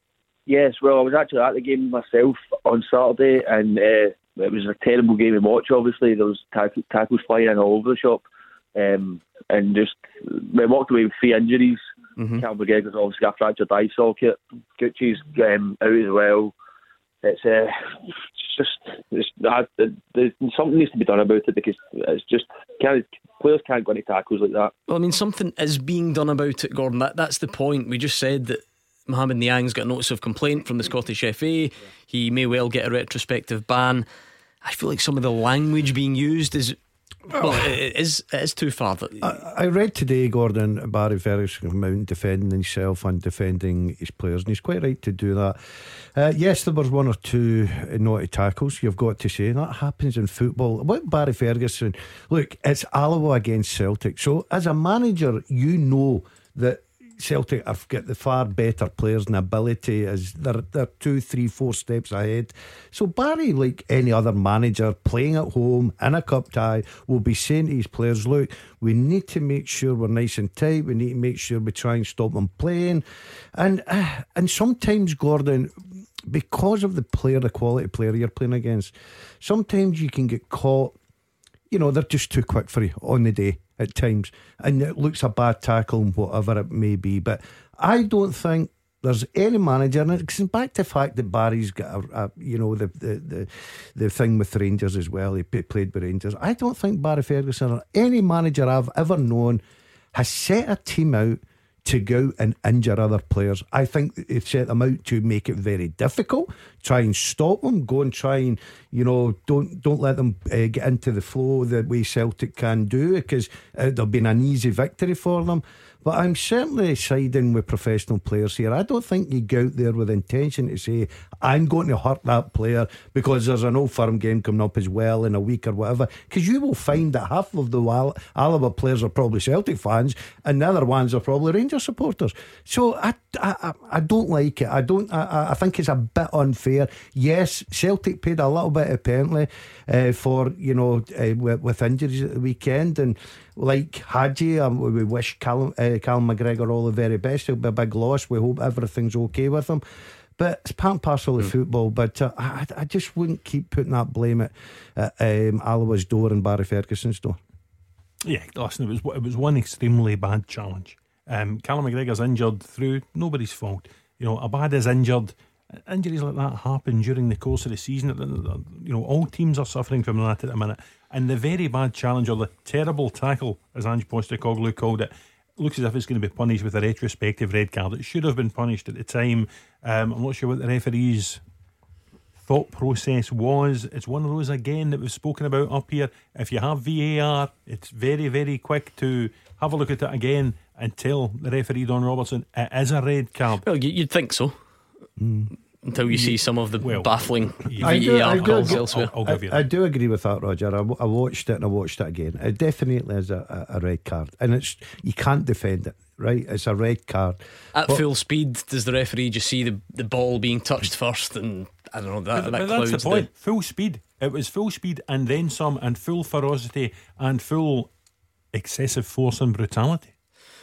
Yes, well, I was actually at the game myself on Saturday, and uh, it was a terrible game to watch. Obviously, there was tackles, tackles flying in all over the shop, um, and just we walked away with three injuries. Mm-hmm. Callum McGregor's obviously got a fractured eye socket. Gucci's um, out as well. It's uh, just it's, uh, there's, something needs to be done about it, because it's just can't, players can't go into tackles like that. Well, I mean, something is being done about it, Gordon. That, that's the point. We just said that Mohamed Niang's got a notice of complaint from the Scottish F A. He may well get a retrospective ban. I feel like some of the language being used is well, it is, it is too far. I, I read today, Gordon, Barry Ferguson come out and defending himself and defending his players, and he's quite right to do that. Uh, yes, there was one or two naughty tackles, you've got to say. That happens in football. What Barry Ferguson, look, it's Alloa against Celtic, so as a manager you know that Celtic have got the far better players and ability, as they're, they're two, three, four steps ahead. So Barry, like any other manager playing at home in a cup tie, will be saying to his players, look, we need to make sure we're nice and tight, we need to make sure we try and stop them playing. And uh, and sometimes, Gordon, because of the player, the quality player you're playing against, sometimes you can get caught, you know, they're just too quick for you on the day at times, and it looks a bad tackle and whatever it may be. But I don't think there's any manager, and it's back to the fact that Barry's got a, a you know the, the the the thing with Rangers as well. He played with Rangers. I don't think Barry Ferguson or any manager I've ever known has set a team out to go and injure other players. I think they've set them out to make it very difficult, try and stop them, go and try and, you know, don't don't let them uh, get into the flow the way Celtic can do, because uh, there'll be an easy victory for them. But I'm certainly siding with professional players here. I don't think you go out there with intention to say, I'm going to hurt that player because there's an Old Firm game coming up as well in a week or whatever. Because you will find that half of the Alaba players are probably Celtic fans, and the other ones are probably Rangers supporters. So I, I, I don't like it. I don't. I, I think it's a bit unfair. Yes, Celtic paid a little bit of penalty uh, for, you know, uh, with, with injuries at the weekend, and like Hadji, um, we wish Callum, uh, Callum McGregor all the very best. It'll be a big loss. We hope everything's okay with him, but it's part and parcel of mm. football. But uh, I, I just wouldn't keep putting that blame at, at um, Alloa's door and Barry Ferguson's door. Yeah, listen, it was it was one extremely bad challenge. Um, Callum McGregor's injured through nobody's fault. You know, Abad is injured. Injuries like that happen during the course of the season. You know, all teams are suffering from that at the minute. And the very bad challenge, or the terrible tackle, as Ange Postecoglou called it, looks as if it's going to be punished with a retrospective red card. It should have been punished at the time. Um, I'm not sure what the referee's thought process was. It's one of those again that we've spoken about up here. If you have V A R, it's very, very quick to have a look at it again and tell the referee, Don Robertson, it is a red card. Well, you'd think so. Mm. Until you see some of the well, baffling V A R I do, I do, calls I, elsewhere. I'll, I'll give you I, I do agree with that, Roger. I, I watched it and I watched it again. It definitely is a, a, a red card, and it's you can't defend it. Right, it's a red card at but, full speed. Does the referee just see the, the ball being touched first, and I don't know that, but, that but that's the point. The... Full speed. It was full speed and then some, and full ferocity and full excessive force and brutality.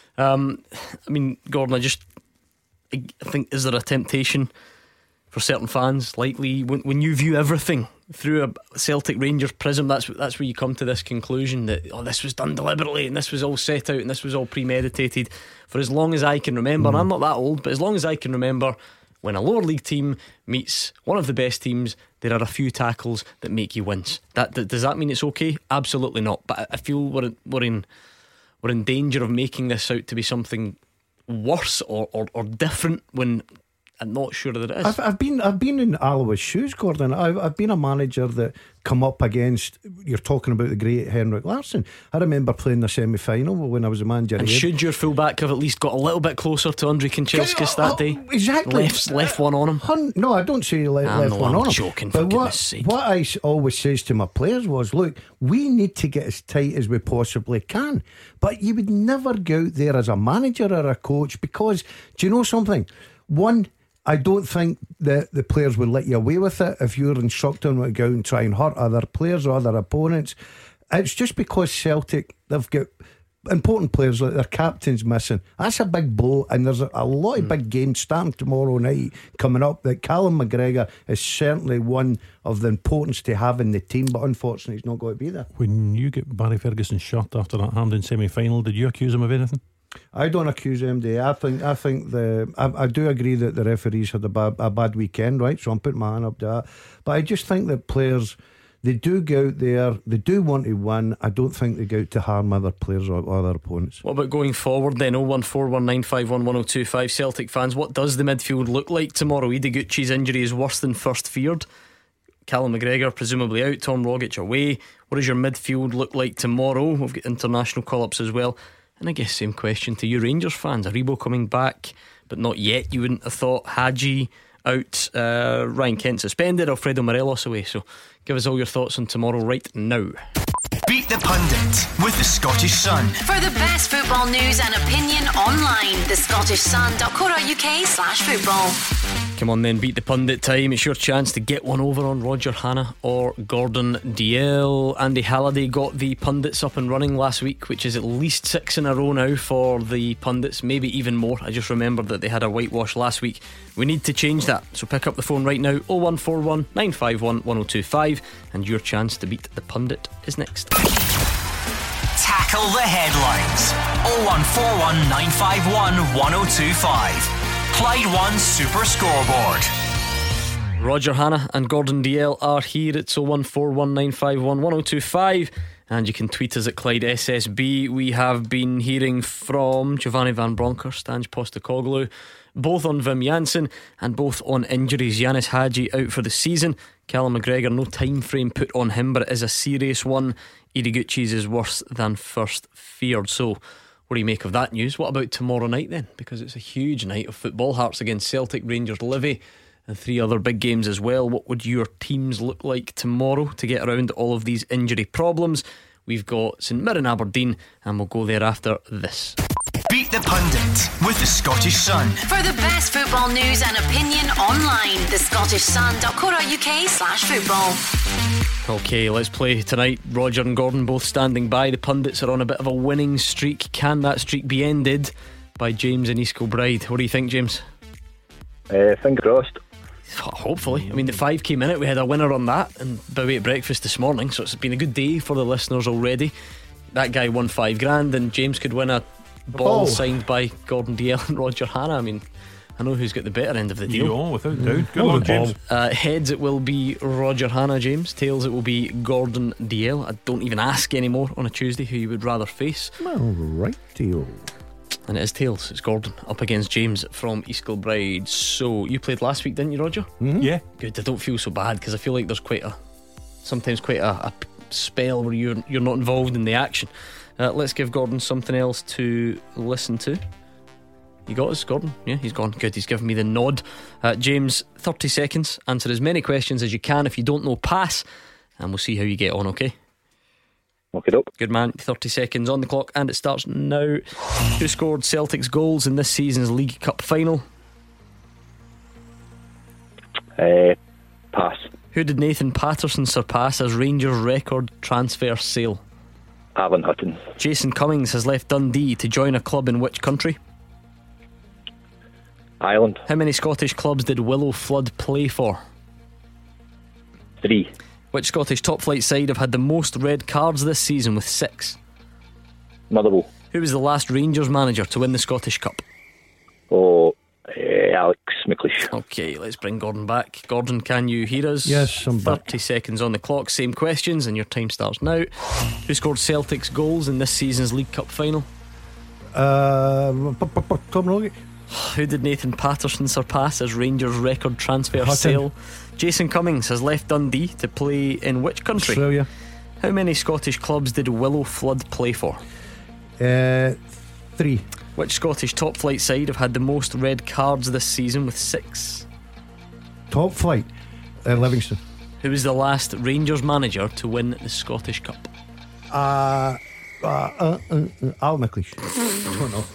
Um, I mean, Gordon, I just I think, is there a temptation for certain fans, likely when, when you view everything through a Celtic Rangers prism, that's that's where you come to this conclusion that, oh, this was done deliberately and this was all set out and this was all premeditated. For as long as I can remember, mm. and I'm not that old, but as long as I can remember, when a lower league team meets one of the best teams, there are a few tackles that make you wince. That, that does that mean it's okay? Absolutely not. But I feel we're we're in we're in danger of making this out to be something worse or, or, or different, when I'm not sure that it is. I've, I've been I've been in Alloa's shoes, Gordon. I've, I've been a manager that come up against. You're talking about the great Henrik Larsson. I remember playing the semi-final when I was a manager. And should your fullback have at least got a little bit closer to Andrei Kanchelskis that day? Exactly. Left, left one on him. Hun- no, I don't say left, I left know, one I'm on him. joking, for But goodness what, sake. what I s- always says to my players was, look, we need to get as tight as we possibly can. But you would never go out there as a manager or a coach because, do you know something? One, I don't think that the players would let you away with it if you're instructing them to go out and try and hurt other players or other opponents. It's just because Celtic, they've got important players like their captain's missing. That's a big blow, and there's a, a lot of big games starting tomorrow night coming up that Callum McGregor is certainly one of the importance to have in the team, but unfortunately he's not going to be there. When you get Barry Ferguson shot after that Hampden semi-final, did you accuse him of anything? I don't accuse M D. I think I think the I, I do agree that the referees had a bad, a bad weekend, right? So I'm putting my hand up to that. But I just think that players, they do go out there, they do want to win. I don't think they go out to harm other players or other opponents. What about going forward then? oh one four one nine five one one oh two five. Celtic fans, what does the midfield look like tomorrow? Ideguchi's injury is worse than first feared. Callum McGregor presumably out, Tom Rogic away. What does your midfield look like tomorrow? We've got international call-ups as well. And I guess same question to you Rangers fans. Aribo coming back, but not yet. You wouldn't have thought. Hadji out, uh, Ryan Kent suspended, Alfredo Morelos away. So give us all your thoughts on tomorrow right now. Beat the Pundit with the Scottish Sun. For the best football news and opinion online, the Scottish Sun dot co dot uk slash football. Come on then, beat the pundit time. It's your chance to get one over on Roger Hanna or Gordon Dalziel. Andy Halliday got the pundits up and running last week, which is at least six in a row now for the pundits, maybe even more. I just remembered that they had a whitewash last week. We need to change that, so pick up the phone right now. oh one four one nine five one one oh two five, and your chance to beat the pundit is next. Tackle the headlines. oh one four one nine five one one oh two five. Clyde One Super Scoreboard. Roger Hanna and Gordon Dalziel are here. It's oh one four one nine five one one oh two five, and you can tweet us at Clyde S S B. We have been hearing from Giovanni Van Bronckhorst, Ange Postecoglou, both on Wim Jansen and both on injuries. Yanis Hadji out for the season. Callum McGregor, no time frame put on him, but it is a serious one. Ideguchi's is worse than first feared. So what do you make of that news? What about tomorrow night then? Because it's a huge night of football. Hearts against Celtic, Rangers, Livy, and three other big games as well. What would your teams look like tomorrow to get around all of these injury problems? We've got St Mirren, Aberdeen, and we'll go there after this. Beat the Pundit with the Scottish Sun. For the best football news and opinion online, the Scottish Sun dot co dot uk slash football. Okay, let's play tonight. Roger and Gordon both standing by. The pundits are on a bit of a winning streak. Can that streak be ended by James and East Kilbride? What do you think, James? Uh, finger crossed. Hopefully. I mean, the five K minute, we had a winner on that and Bowie at breakfast this morning, so it's been a good day for the listeners already. That guy won five grand, and James could win a ball Oh. signed by Gordon Dalziel and Roger Hanna. I mean, I know who's got the better end of the deal. Yeah, without doubt. Good luck, James. Uh, heads it will be Roger Hanna, James. Tails it will be Gordon Dalziel. I don't even ask anymore on a Tuesday who you would rather face. Well, right, deal. And it is tails. It's Gordon up against James from East Kilbride. So you played last week, didn't you, Roger? Mm-hmm. Yeah. Good. I don't feel so bad because I feel like there's quite a sometimes quite a, a spell where you're you're not involved in the action. Uh, let's give Gordon something else to listen to. You got us, Gordon? Yeah, he's gone. Good, he's given me the nod. uh, James, thirty seconds. Answer as many questions as you can. If you don't know, pass, and we'll see how you get on, okay? Okay, dope. Good man. Thirty seconds on the clock, and it starts now. Who scored Celtic's goals in this season's League Cup final? Uh, pass. Who did Nathan Patterson surpass as Rangers' record transfer sale? Alan Hutton. Jason Cummings has left Dundee to join a club in which country? Ireland. How many Scottish clubs did Willow Flood play for? Three. Which Scottish top flight side have had the most red cards this season with six? Motherwell. Who was the last Rangers manager to win the Scottish Cup? Oh, uh, Alex McLeish. Okay, let's bring Gordon back. Gordon, can you hear us? Yes, I'm back. thirty seconds on the clock. Same questions, and your time starts now. Who scored Celtic's goals in this season's League Cup final? Uh, Tom Rogic. Who did Nathan Patterson surpass as Rangers' record transfer Hutton. sale? Jason Cummings has left Dundee to play in which country? Australia. How many Scottish clubs did Willow Flood play for? Uh, three. Which Scottish top flight side have had the most red cards this season with six? Top flight. Uh, Livingston. Who was the last Rangers manager to win the Scottish Cup? Uh, uh, uh, uh, uh Al McLeish. I don't know.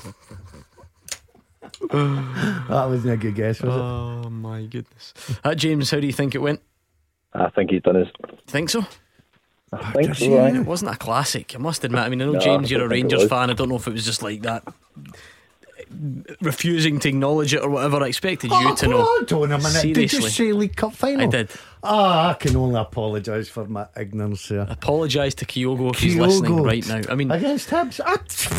That wasn't a good guess, was oh, it? Oh my goodness. uh, James, how do you think it went? I think he's done his. Think so? I think so, right? It wasn't a classic, I must admit. I mean, I know, No, James, I you're a don't think it Rangers was. fan. I don't know if it was just like that, refusing to acknowledge it or whatever. I expected you Oh, to know. hold on a minute. Seriously. Did you say League Cup final? I did. Ah, I can only apologise for my ignorance there. Apologise to Kyogo if he's Kyogo. listening right now. I mean, against Hibs. I,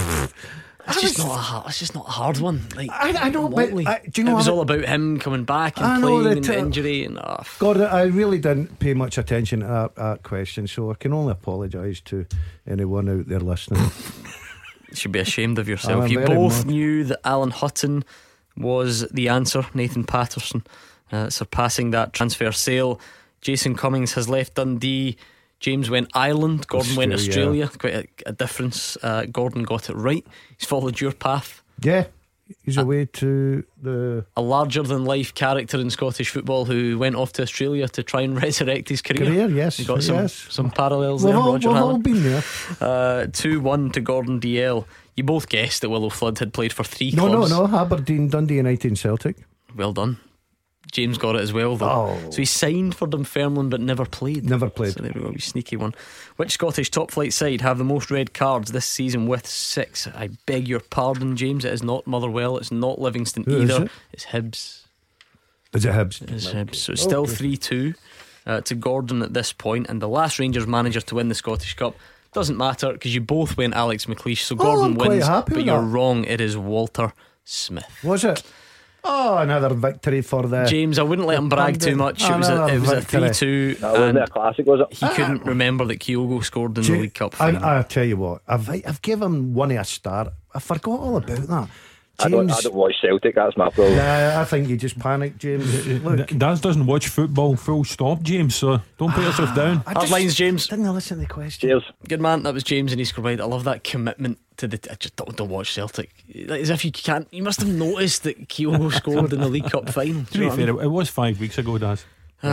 it's just not a hard, it's just not a hard one. Like, I, I know, but Motley. I, do you know it was what? all about him coming back I and know playing that, and uh, injury and oh, God, I really didn't pay much attention to that, that question, so I can only apologise to anyone out there listening. you should be ashamed of yourself. I'm You very both much. knew that Alan Hutton was the answer. Nathan Patterson uh, surpassing that transfer sale. Jason Cummings has left Dundee. James went Ireland. Gordon went Australia. Australia. Quite a, a difference. uh, Gordon got it right. He's followed your path. Yeah, he's away to the A larger than life character in Scottish football who went off to Australia to try and resurrect his career. career. Yes, You got some, yes. some parallels We've there, all, Roger we've all Hanlon. been there. Uh, two one to Gordon D L. You both guessed that Willow Flood had played for three No, clubs. no, no. Aberdeen, Dundee United, and Celtic. Well done. James got it as well, though. Oh. So he signed for Dunfermline but never played. Never played. So there we go, we sneaky one. Which Scottish top flight side have the most red cards this season with six? I beg your pardon, James. It is not Motherwell. It's not Livingston Who is either. it? It's Hibs. Is it Hibs? It is Hibs. So it's still Okay. three two uh, to Gordon at this point, and the last Rangers manager to win the Scottish Cup. Doesn't matter because you both went Alex McLeish. So Oh, Gordon I'm quite wins, happy but with you're that. wrong. It is Walter Smith. Was it? Oh, another victory for the James, I wouldn't let him brag too much. It was a, it was a three two. That wasn't a classic, was it? He couldn't remember that Kyogo scored in the League Cup final. I, I tell you what, I've I've given him one of a star. I forgot all about that. I don't, I James, don't watch Celtic, that's my problem. yeah, I think you just panicked, James. Look, Daz doesn't watch football full stop, James, so don't put yourself down. I Hard just lines, James. didn't listen to the question. Cheers. Good man. That was James in East Kilbride. I love that commitment to the. I just don't, don't watch Celtic. Like, as if you can't. You must have noticed that Kyogo scored in the League Cup final. To Do be you know what I fair, mean? it, it was five weeks ago, Daz.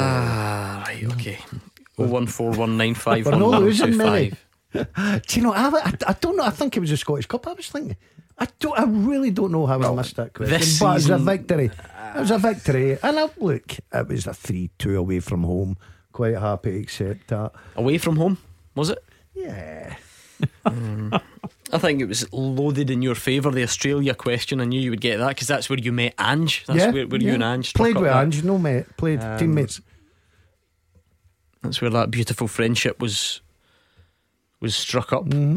Ah, right, okay. Oh one four one nine five We're one not one losing two many. five. Do you know? I, I, I don't know. I think it was a Scottish Cup. I was thinking. I don't. I really don't know how I missed that question. this But it was a season- victory. It was a victory, and I, look, it was a three-two away from home. Quite happy to accept that. Away from home, was it? Yeah. Um, I think it was loaded in your favour. The Australia question. I knew you would get that because that's where you met Ange. That's yeah, where, where yeah. you and Ange struck played up with that. Ange. No mate, played Um, teammates. That's where that beautiful friendship was was struck up. Mm-hmm.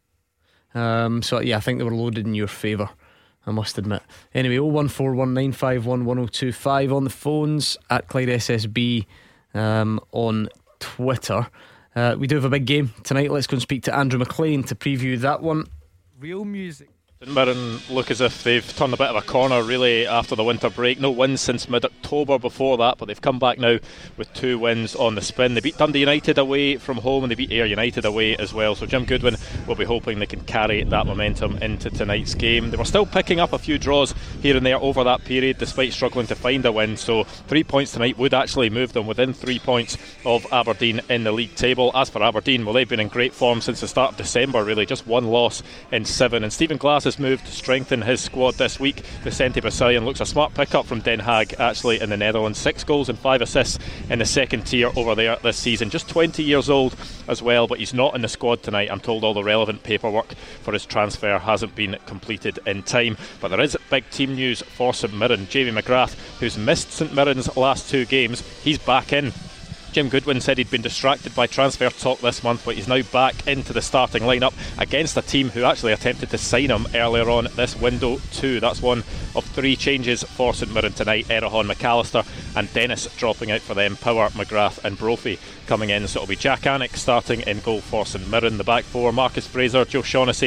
Um, so yeah, I think they were loaded in your favour, I must admit. Anyway, oh one four one nine five one one oh two five on the phones, at Clyde S S B um, on Twitter. Uh, we do have a big game tonight. Let's go and speak to Andrew McLean to preview that one. Real music. St Mirren look as if they've turned a bit of a corner really after the winter break. No wins since mid-October before that, but they've come back now with two wins on the spin. They beat Dundee United away from home and they beat Ayr United away as well, so Jim Goodwin will be hoping they can carry that momentum into tonight's game. They were still picking up a few draws here and there over that period despite struggling to find a win, so three points tonight would actually move them within three points of Aberdeen in the league table. As for Aberdeen, well, they've been in great form since the start of December really, just one loss in seven, and Stephen Glass has moved to strengthen his squad this week. Vicente Basillion looks a smart pickup from Den Haag actually in the Netherlands. Six goals and five assists in the second tier over there this season. Just twenty years old as well, but he's not in the squad tonight. I'm told all the relevant paperwork for his transfer hasn't been completed in time, but there is big team news for St Mirren. Jamie McGrath, who's missed St Mirren's last two games, he's back in. Jim Goodwin said he'd been distracted by transfer talk this month, but he's now back into the starting lineup against a team who actually attempted to sign him earlier on this window too. That's one of three changes for St Mirren tonight. Erdogan, McAllister and Dennis dropping out for them. Power, McGrath and Brophy coming in, so it'll be Jack Anik starting in goal for St Mirren. The back four, Marcus Fraser, Joe Shaughnessy,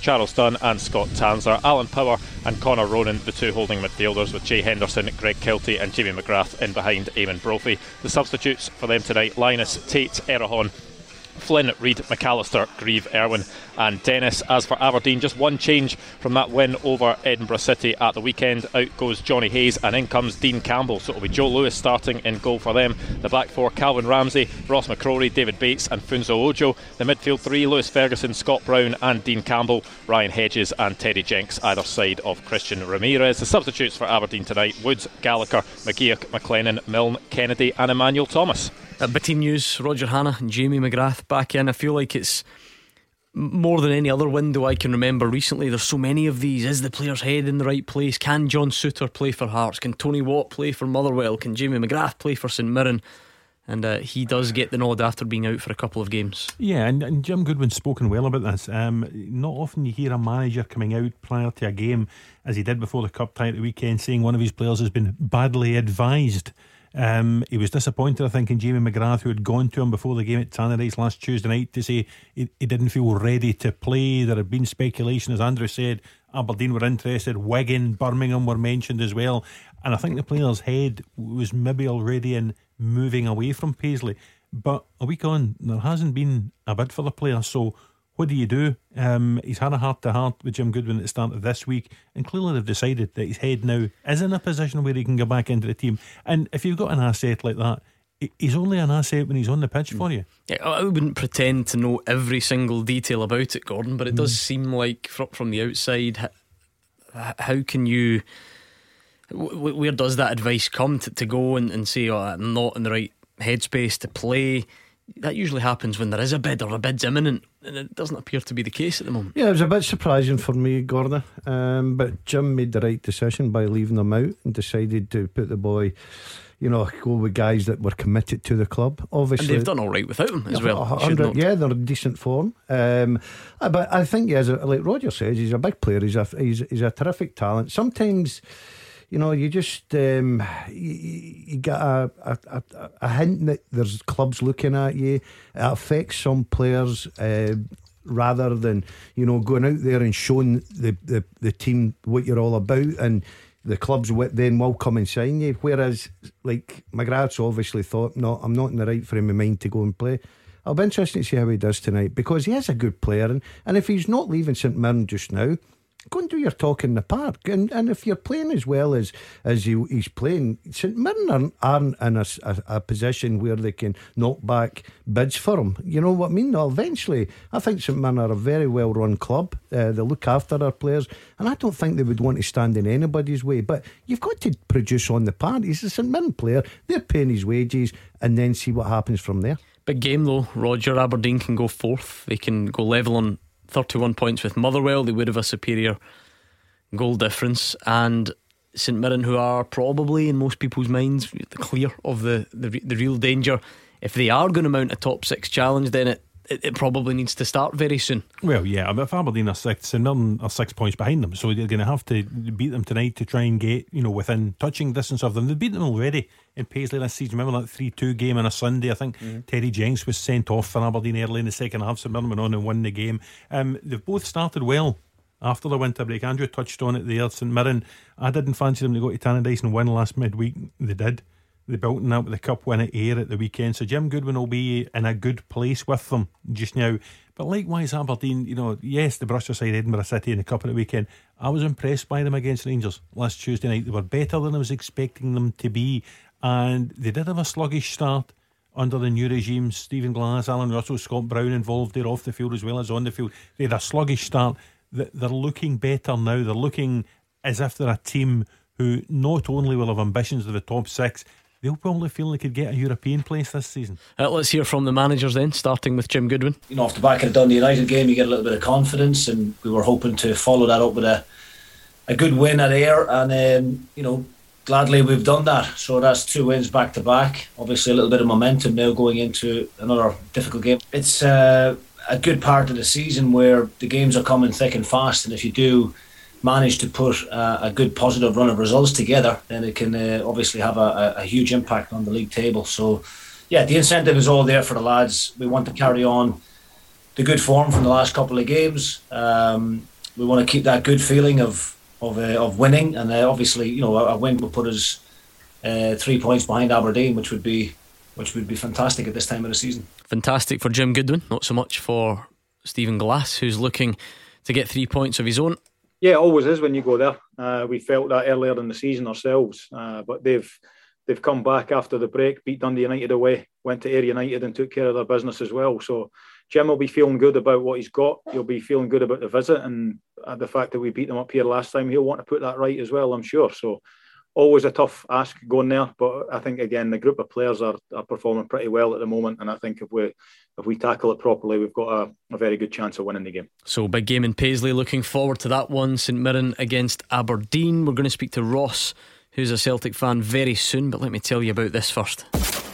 Charles Dunn and Scott Tanser, Alan Power and Connor Ronan, the two holding midfielders, with Jay Henderson, Greg Kiltie and Jamie McGrath in behind Eamon Brophy. The substitutes for them tonight: Linus, Tate, Erahon, Flynn, Reid, McAllister, Grieve, Irwin and Dennis. As for Aberdeen, just one change from that win over Edinburgh City at the weekend. Out goes Johnny Hayes and in comes Dean Campbell, so it'll be Joe Lewis starting in goal for them. The back four: Calvin Ramsey, Ross McCrory, David Bates and Funso Ojo. The midfield three: Lewis Ferguson, Scott Brown and Dean Campbell, Ryan Hedges and Teddy Jenks either side of Christian Ramirez. The substitutes for Aberdeen tonight: Woods, Gallagher, McGeoch, McLennan, Milne, Kennedy and Emmanuel Thomas. At Team News, Roger Hanna and Jamie McGrath back in. I feel like it's more than any other window I can remember recently. There's so many of these. Is the player's head in the right place? Can John Souttar play for Hearts? Can Tony Watt play for Motherwell? Can Jamie McGrath play for St Mirren? And uh, he does get the nod after being out for a couple of games. Yeah, and, and Jim Goodwin's spoken well about this. Um, not often you hear a manager coming out prior to a game, as he did before the cup tie at the weekend, saying one of his players has been badly advised. Um, he was disappointed, I think, in Jamie McGrath, who had gone to him before the game at Tannadice last Tuesday night to say he, he didn't feel ready to play. There had been speculation, as Andrew said, Aberdeen were interested, Wigan, Birmingham were mentioned as well, and I think the player's head was maybe already in moving away from Paisley. But a week on, there hasn't been a bid for the player, so what do you do? Um, he's had a heart-to-heart with Jim Goodwin at the start of this week, and clearly they've decided that his head now is in a position where he can go back into the team. And if you've got an asset like that, he's only an asset when he's on the pitch for you. Yeah, I wouldn't pretend to know every single detail about it, Gordon, but it does mm. seem like from the outside, how can you, where does that advice come to, to go and, and say, oh, I'm not in the right headspace to play? That usually happens when there is a bid or a bid's imminent, and it doesn't appear to be the case at the moment. Yeah, it was a bit surprising for me, Gordon, um, but Jim made the right decision by leaving him out and decided to put the boy, you know, go with guys that were committed to the club. Obviously, and they've done all right without him as well. Yeah, they're in decent form. Um, but I think, as like Roger says, he's a big player. He's a he's, he's a terrific talent. Sometimes, you know, you just um, you, you get a, a, a, a hint that there's clubs looking at you. It affects some players uh, rather than, you know, going out there and showing the, the, the team what you're all about, and the clubs then will come and sign you. Whereas, like, McGrath's obviously thought, no, I'm not in the right frame of mind to go and play. I'll be interested to see how he does tonight, because he is a good player, and, and if he's not leaving St Mirren just now, go and do your talk in the park. And and if you're playing as well as as he, he's playing, St Mirren aren't, aren't in a, a, a position where they can knock back bids for him. You know what I mean? Now, eventually, I think St Mirren are a very well run club. Uh, they look after their players, and I don't think they would want to stand in anybody's way. But you've got to produce on the park. He's a St Mirren player. They're paying his wages, and then see what happens from there. Big game though, Roger. Aberdeen can go fourth. They can go level on thirty-one points with Motherwell. They would have a superior goal difference, and St Mirren, who are probably in most people's minds clear of the, the, the real danger. If they are going to mount a top six challenge, then it, it, it probably needs to start very soon. Well, yeah, if Aberdeen are six, St Mirren are six points behind them, so they're going to have to beat them tonight to try and get, you know, within touching distance of them. They beat them already in Paisley this season. Remember that three two game on a Sunday? I think mm. Teddy Jenks was sent off for Aberdeen early in the second half. St Mirren went on and won the game. Um, they've both started well after the winter break. Andrew touched on it there. St Mirren, I didn't fancy them to go to Tannadice and win last midweek. They did. They built out with the cup win at Ayr at the weekend, so Jim Goodwin will be in a good place with them just now. But likewise, Aberdeen, you know, yes, they brushed aside Edinburgh City in the cup at the weekend. I was impressed by them against Rangers last Tuesday night. They were better than I was expecting them to be, and they did have a sluggish start under the new regime. Stephen Glass, Alan Russell, Scott Brown involved there off the field as well as on the field. They had a sluggish start. They're looking better now. They're looking as if they're a team who not only will have ambitions of the top six, they'll probably feel they could get a European place this season. Uh, let's hear from the managers then, starting with Jim Goodwin. You know, off the back of the Dundee United game, you get a little bit of confidence, and we were hoping to follow that up with a a good win at Ayr, and um, you know, gladly we've done that. So that's two wins back to back. Obviously a little bit of momentum now going into another difficult game. It's uh, a good part of the season where the games are coming thick and fast, and if you do manage to put uh, a good positive run of results together, then it can uh, obviously have a, a huge impact on the league table. So yeah, the incentive is all there for the lads. We want to carry on the good form from the last couple of games. Um, we want to keep that good feeling of of uh, of winning, and uh, obviously, you know, a, a win will put us uh, three points behind Aberdeen, which would be which would be fantastic at this time of the season. Fantastic for Jim Goodwin, not so much for Stephen Glass, who's looking to get three points of his own. Yeah, it always is when you go there. Uh, we felt that earlier in the season ourselves, uh, but they've they've come back after the break, beat Dundee United away, went to Ayr United and took care of their business as well. So Jim will be feeling good about what he's got. He'll be feeling good about the visit, and uh, the fact that we beat them up here last time, he'll want to put that right as well, I'm sure. So always a tough ask going there, but I think again the group of players are, are performing pretty well at the moment, and I think if we if we tackle it properly, we've got a, a very good chance of winning the game. So big game in Paisley, looking forward to that one. St Mirren against Aberdeen. We're going to speak to Ross, who's a Celtic fan, very soon, but let me tell you about this first.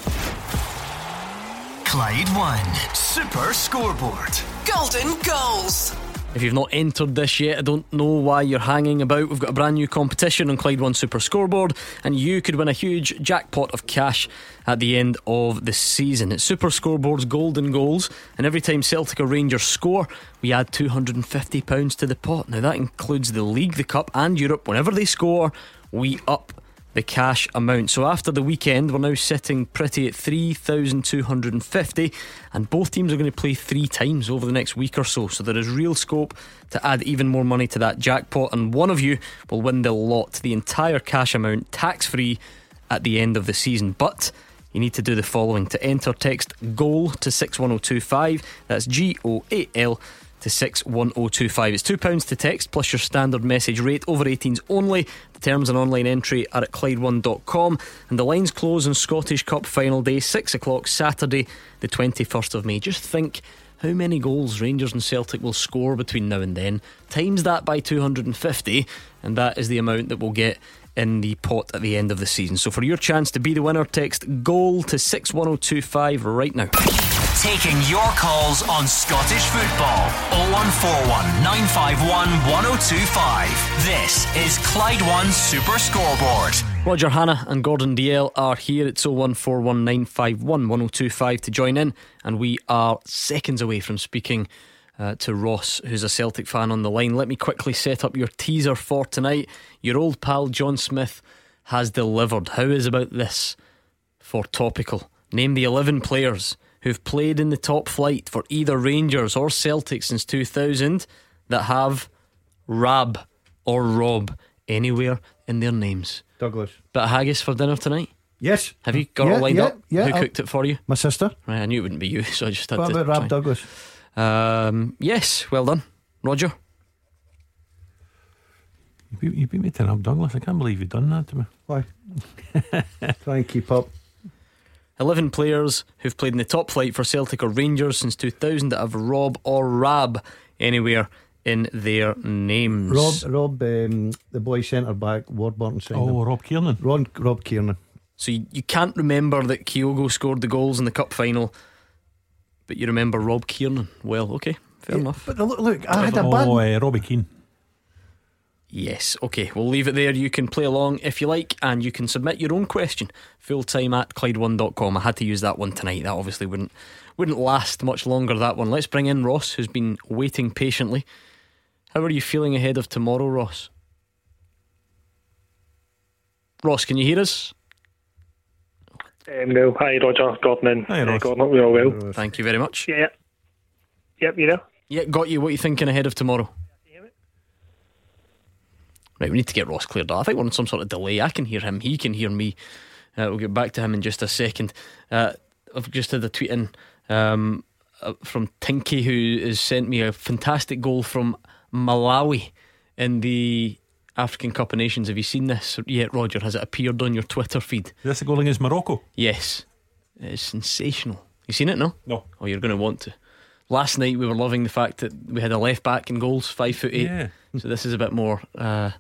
Clyde One Super Scoreboard. Golden Goals. If you've not entered this yet, I don't know why you're hanging about. We've got a brand new competition on Clyde One Super Scoreboard, and you could win a huge jackpot of cash at the end of the season. It's Super Scoreboard's Golden Goals, and every time Celtic or Rangers score, we add two hundred fifty pounds to the pot. Now that includes the League, the Cup and Europe. Whenever they score, we up the cash amount. So after the weekend, we're now sitting pretty at three thousand two hundred fifty, and both teams are going to play three times over the next week or so. So there is real scope to add even more money to that jackpot, and one of you will win the lot, the entire cash amount, tax free at the end of the season. But you need to do the following. To enter, text GOAL to six one oh two five. That's G O A L to six one oh two five. It's two pounds to text plus your standard message rate. Over eighteens only. The terms and online entry are at Clyde one dot com, and the lines close on Scottish Cup final day, six o'clock Saturday the twenty-first of May. Just think how many goals Rangers and Celtic will score between now and then. Times that by two hundred fifty, and that is the amount that we'll get in the pot at the end of the season. So for your chance to be the winner, text GOAL to six one oh two five right now. Taking your calls on Scottish football. oh one four one, nine five one, one oh two five. This is Clyde One Super Scoreboard. Roger Hannah and Gordon Dalziel are here. It's oh one four one, nine five one, one oh two five to join in, and we are seconds away from speaking uh, to Ross, who's a Celtic fan, on the line. Let me quickly set up your teaser for tonight. Your old pal John Smith has delivered. How is about this for topical? Name the eleven players who've played in the top flight for either Rangers or Celtic since two thousand that have Rab or Rob anywhere in their names. Douglas. Bit of haggis for dinner tonight? Yes. Have you got yeah, it all lined yeah, up? Yeah, Who I'll, cooked it for you? My sister. Right, I knew it wouldn't be you, so I just had what to. What about Rab try. Douglas? Um, yes, well done, Roger. You beat, you beat me to Rab Douglas. I can't believe you've done that to me. Why? Try and keep up. eleven players who've played in the top flight for Celtic or Rangers since two thousand that have Rob or Rab anywhere in their names. Rob, Rob, um, the boy centre back, Warburton signed Oh, him. Rob Kiernan. Ron, Rob Kiernan. So you, you can't remember that Kyogo scored the goals in the cup final, but you remember Rob Kiernan. Well, okay, fair Yeah, enough. But look, look I had a Oh, bad. uh, Robbie Keane. Yes, okay, we'll leave it there. You can play along if you like, and you can submit your own question full time at Clyde one dot com. I had to use that one tonight. That obviously wouldn't wouldn't last much longer, that one. Let's bring in Ross, who's been waiting patiently. How are you feeling ahead of tomorrow, Ross? Ross, can you hear us? Um, no, hi Roger, Gordon and Hi, uh, Ross. Gordon, we all well. Thank you very much. Yeah, yep, you know. Yeah, got you. What are you thinking ahead of tomorrow? Right, we need to get Ross cleared up. I think we're on some sort of delay. I can hear him, he can hear me. uh, We'll get back to him in just a second. uh, I've just had a tweet in um, uh, from Tinky, who has sent me a fantastic goal from Malawi in the African Cup of Nations. Have you seen this yet, Roger? Has it appeared on your Twitter feed? Is this a goal against Morocco? Yes. It's sensational. You seen it, no? No. Oh, you're going to want to. Last night we were loving the fact that we had a left back in goals, five foot eight. Yeah. So this is a bit more uh,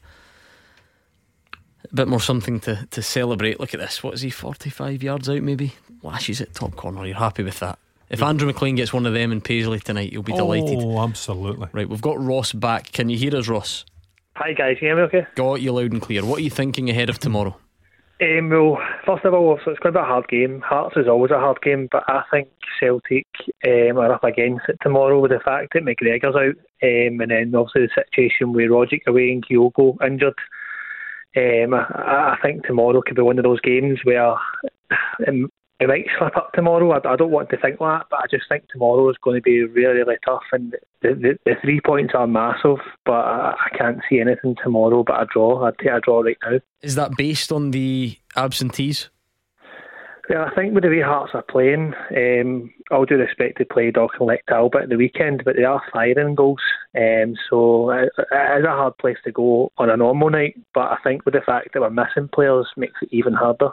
a bit more something to, to celebrate. Look at this. What is he, forty-five yards out maybe? Lashes at top corner. You're happy with that? If Andrew McLean gets one of them in Paisley tonight, you'll be delighted. Oh, absolutely. Right, we've got Ross back. Can you hear us, Ross? Hi guys, can you hear me okay? Got you loud and clear. What are you thinking ahead of tomorrow? Um, well, first of all, so it's going to be a hard game. Hearts is always a hard game, but I think Celtic um, are up against it tomorrow with the fact that McGregor's out, um, and then obviously the situation with Rogic away and Kyogo injured. Um, I, I think tomorrow could be one of those games where um, it might slip up tomorrow. I, I don't want to think that, but I just think tomorrow is going to be really, really tough. And the, the, the three points are massive, but I, I can't see anything tomorrow but a draw. I'd take a draw right now. Is that based on the absentees? Yeah, I think with the way Hearts are playing, um, all due respect to play Dock and Lech Talbot at the weekend, but they are firing goals. Um, so it, it is a hard place to go on a normal night, but I think with the fact that we're missing players makes it even harder.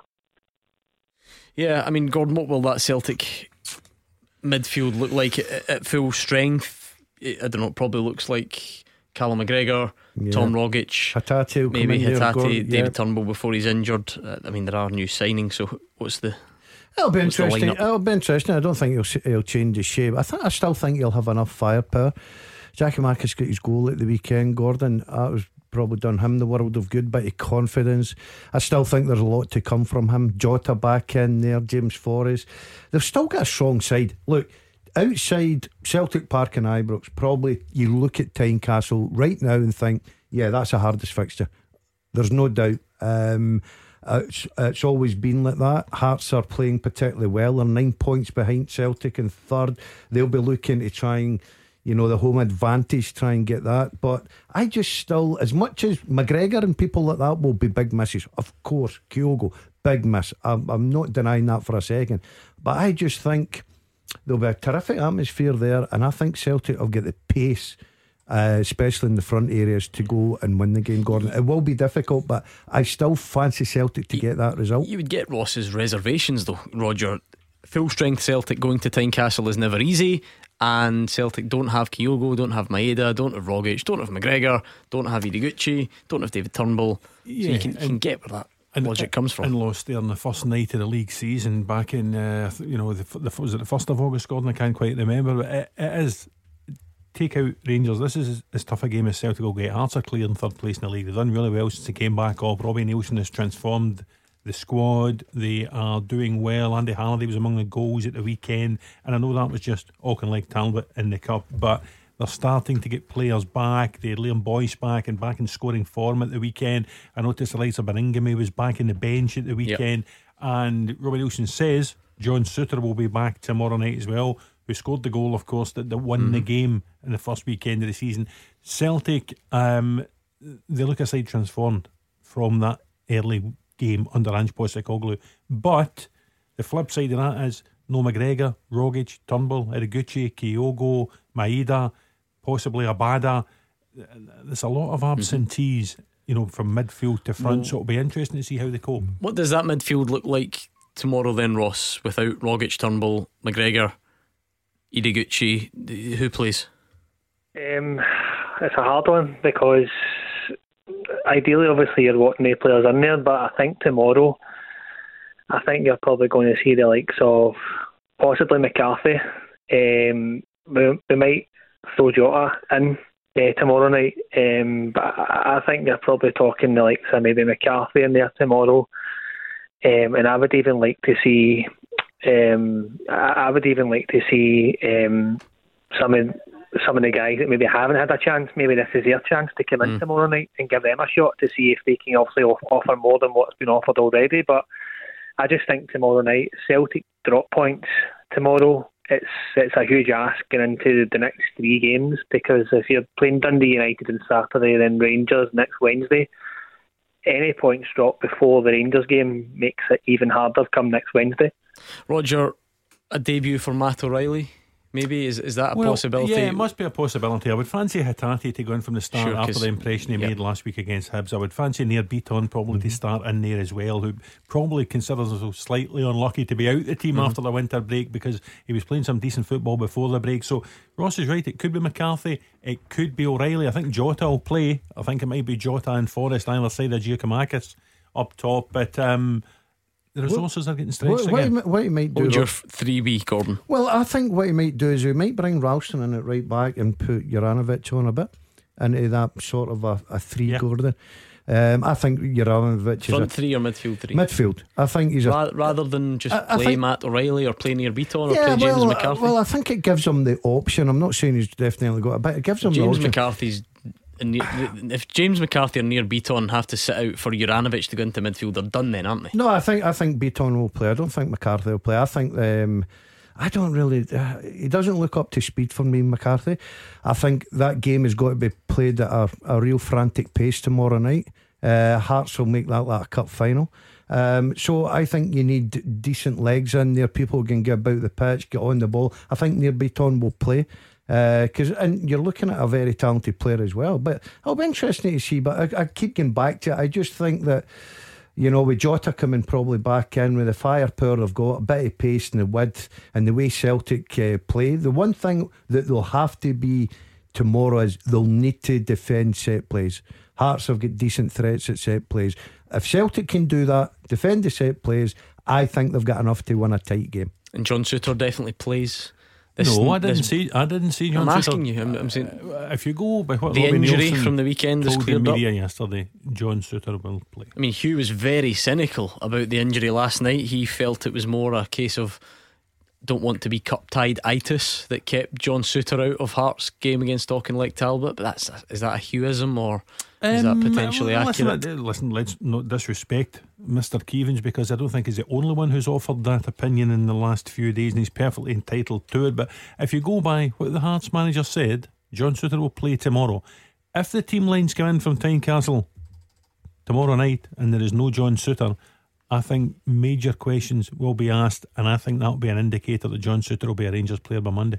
Yeah, I mean, Gordon, what will that Celtic midfield look like at, at full strength? I don't know, it probably looks like Callum McGregor, yeah. Tom Rogic, Hatate, maybe Hatate, David yeah. Turnbull before he's injured. uh, I mean, there are new signings, so what's the It'll be what's interesting. the It'll be interesting. I don't think he'll, he'll change his shape. I think I still think he'll have enough firepower. Jackie Marcus got his goal at the weekend, Gordon. That was probably done him the world of good, bit of confidence. I still think there's a lot to come from him. Jota back in there, James Forrest. They've still got a strong side. Look, outside Celtic Park and Ibrox, probably you look at Tynecastle right now and think, yeah, that's the hardest fixture. There's no doubt. Um, it's, it's always been like that. Hearts are playing particularly well. They're nine points behind Celtic in third. They'll be looking to try and, you know, the home advantage, try and get that. But I just still, as much as McGregor and people like that will be big misses, of course, Kyogo, big miss. I'm, I'm not denying that for a second. But I just think there'll be a terrific atmosphere there, and I think Celtic will get the pace, uh, especially in the front areas, to go and win the game, Gordon. It will be difficult, but I still fancy Celtic to you, get that result. You would get Ross's reservations though, Roger. Full strength Celtic going to Tynecastle is never easy, and Celtic don't have Kyogo, don't have Maeda, don't have Rogic, don't have McGregor, don't have Ideguchi, don't have David Turnbull. Yeah, so you can, you can get where that and logic comes from. And lost there on the first night of the league season back in uh, you know the, the was it the first of August, Gordon? I can't quite remember, but it, it is. Take out Rangers, this is as tough a game as Celtic will get. Hearts are clear in third place in the league. They've done really well since they came back off. Robbie Nielsen has transformed the squad. They are doing well. Andy Halliday was among the goals at the weekend, and I know that was just Auchinleck Talbot in the cup, but they're starting to get players back. They had Liam Boyce back and back in scoring form at the weekend. I noticed the likes of Beringame was back in the bench at the weekend. Yep. And Robbie Nielsen says John Suter will be back tomorrow night as well, who scored the goal, of course, that, that won mm-hmm. the game in the first weekend of the season. Celtic, um, they look a side transformed from that early game under Ange Postecoglou. But the flip side of that is no McGregor, Rogic, Turnbull, Ideguchi, Kyogo, Maeda, possibly Abada. There's a lot of absentees, mm-hmm. you know, from midfield to front. Well, so it'll be interesting to see how they cope. What does that midfield look like tomorrow then, Ross, without Rogic, Turnbull, McGregor, Ideguchi? Who plays? Um, it's a hard one because ideally, obviously, you're wanting the players in there, but I think tomorrow, I think you're probably going to see the likes of possibly McCarthy. Um, we, we might throw Jota in uh, tomorrow night, um, but I, I think you're probably talking the likes of maybe McCarthy in there tomorrow. Um, and I would even like to see, um, I, I would even like to see um, some of some of the guys that maybe haven't had a chance. Maybe this is their chance to come mm. in tomorrow night and give them a shot to see if they can obviously offer more than what's been offered already. But I just think tomorrow night, Celtic drop points tomorrow. It's it's a huge ask going into the next three games, because if you're playing Dundee United on Saturday, then Rangers next Wednesday, any points dropped before the Rangers game makes it even harder come next Wednesday. Roger, a debut for Matt O'Reilly, maybe? Is is that a well, possibility? Yeah, it must be a possibility. I would fancy Hatate to go in from the start sure, after the impression he yeah. made last week against Hibs. I would fancy Nair Beaton probably mm-hmm. to start in there as well, who probably considers himself slightly unlucky to be out the team mm-hmm. after the winter break, because he was playing some decent football before the break. So Ross is right, it could be McCarthy, it could be O'Reilly. I think Jota will play. I think it might be Jota and Forrest either side of Giacomakis up top, but um the resources what, are getting stretched what, what again. He, what he might do, Hold your three B, Gordon. Well, I think what he might do is he might bring Ralston in at right back and put Juranovic on a bit into that sort of a, a three, yeah. Gordon. Um, I think Juranovic is front a, three or midfield three. Midfield. I think he's a, Ra- rather than just I, I play think, Matt O'Reilly or play near Beaton or yeah, play James well, McCarthy. Well, I think it gives him the option. I'm not saying he's definitely got a bit. It gives him James the option. McCarthy's. If James McCarthy or near Beaton have to sit out for Juranovic to go into midfield, they're done then, aren't they? No, I think I think Beaton will play. I don't think McCarthy will play. I think um, I don't really. Uh, he doesn't look up to speed for me, McCarthy. I think that game has got to be played at a, a real frantic pace tomorrow night. Uh, Hearts will make that like a cup final. Um, so I think you need decent legs in there. People can get about the pitch, get on the ball. I think Nir Beaton will play. Because uh, and you're looking at a very talented player as well. But it'll be interesting to see. But I, I keep getting back to it. I just think that, you know, with Jota coming probably back in with the firepower they've got, a bit of pace and the width and the way Celtic uh, play, the one thing that they'll have to be tomorrow is they'll need to defend set plays. Hearts have got decent threats at set plays. If Celtic can do that, defend the set plays, I think they've got enough to win a tight game. And John Souttar definitely plays. This, no, I didn't this, see. I didn't see John I'm Souttar. asking you. I'm, I'm saying uh, if you go by what the Robbie injury Nielsen from the weekend is told the cleared media up yesterday, John Souttar will play. I mean, Hugh was very cynical about the injury last night. He felt it was more a case of don't want to be cup tied itis that kept John Souttar out of Hearts' game against Auchinleck Talbot. But that's is that a Hughesm or is Um, that potentially well, accurate? Listen, listen, let's not disrespect Mister Keevins, because I don't think he's the only one who's offered that opinion in the last few days, and he's perfectly entitled to it. But if you go by what the Hearts manager said, John Souttar will play tomorrow. If the team lines come in from Tynecastle tomorrow night and there is no John Souttar, I think major questions will be asked, and I think that'll be an indicator that John Souttar will be a Rangers player by Monday.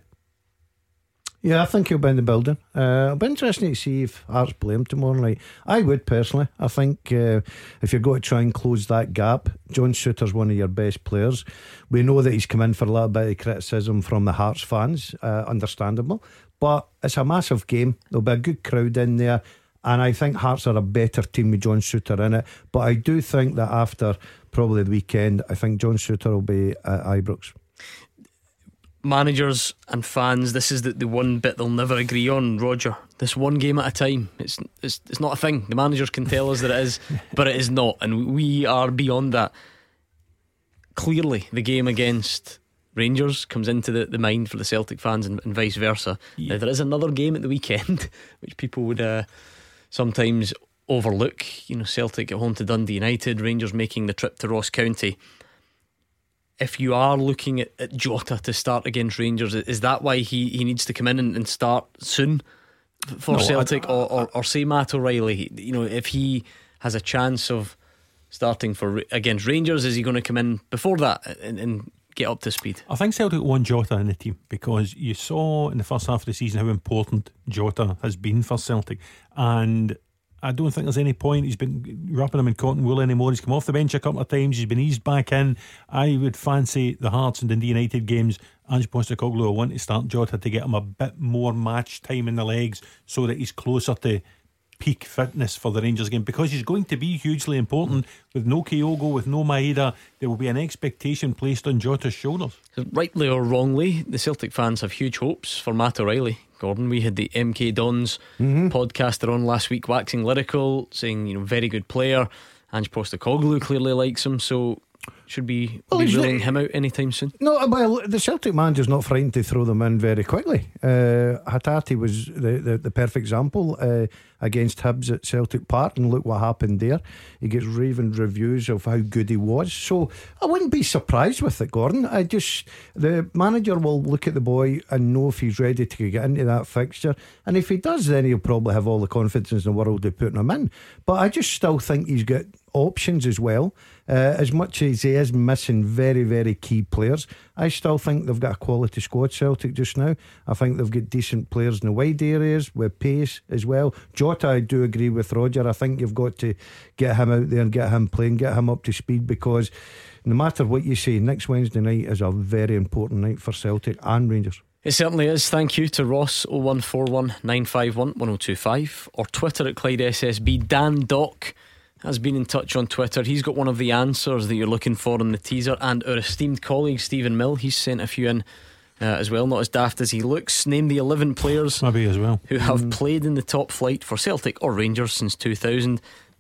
Yeah, I think he'll be in the building. Uh, it'll be interesting to see if Hearts play him tomorrow night. I would personally. I think uh, if you're going to try and close that gap, John Souttar's one of your best players. We know that he's come in for a little bit of criticism from the Hearts fans, uh, understandable. But it's a massive game. There'll be a good crowd in there, and I think Hearts are a better team with John Souttar in it. But I do think that after probably the weekend, I think John Souttar will be at Ibrox. Managers and fans, this is the, the one bit they'll never agree on, Roger. This one game at a time, it's, it's it's not a thing. The managers can tell us that it is, but it is not, and we are beyond that. Clearly the game against Rangers comes into the, the mind for the Celtic fans, and, and vice versa. Yeah. Now, there is another game at the weekend which people would uh, sometimes overlook. You know, Celtic at home to Dundee United, Rangers making the trip to Ross County. If you are looking at, at Jota to start against Rangers, is that why he, he needs to come in and, and start soon for no, Celtic, I, I, or, or or say Matt O'Reilly? You know, if he has a chance of starting for against Rangers, is he going to come in before that and, and get up to speed? I think Celtic want Jota in the team, because you saw in the first half of the season how important Jota has been for Celtic, and I don't think there's any point he's been wrapping him in cotton wool anymore. He's come off the bench a couple of times, he's been eased back in. I would fancy the Hearts and Dundee United games, Ange Postecoglou will want to start Jota to get him a bit more match time in the legs, so that he's closer to peak fitness for the Rangers game, because he's going to be hugely important. With no Kyogo, with no Maeda, there will be an expectation placed on Jota's shoulders. Rightly or wrongly, the Celtic fans have huge hopes for Matt O'Reilly. Gordon, we had the M K Dons mm-hmm. podcaster on last week, waxing lyrical, saying, you know, very good player. Ange Postecoglou clearly likes him, so should be, well, be ruling him out anytime soon. No, well, the Celtic manager's not frightened to throw them in very quickly. uh, Hatate was the, the, the perfect example uh, against Hibs at Celtic Park, and look what happened there. He gets raving reviews of how good he was, so I wouldn't be surprised with it, Gordon. I just, the manager will look at the boy and know if he's ready to get into that fixture, and if he does, then he'll probably have all the confidence in the world to put him in. But I just still think he's got options as well. Uh, as much as he is missing very, very key players, I still think they've got a quality squad, Celtic, just now. I think they've got decent players in the wide areas with pace as well. Jota, I do agree with Roger. I think you've got to get him out there and get him playing, get him up to speed, because no matter what you say, next Wednesday night is a very important night for Celtic and Rangers. It certainly is. Thank you to Ross oh one four one nine five one one oh two five, or Twitter at Clyde S S B. Dan Dock has been in touch on Twitter. He's got one of the answers that you're looking for in the teaser. And our esteemed colleague Stephen Mill, he's sent a few in uh, as well, not as daft as he looks. Name the eleven players maybe as well who have mm. played in the top flight for Celtic or Rangers since two thousand.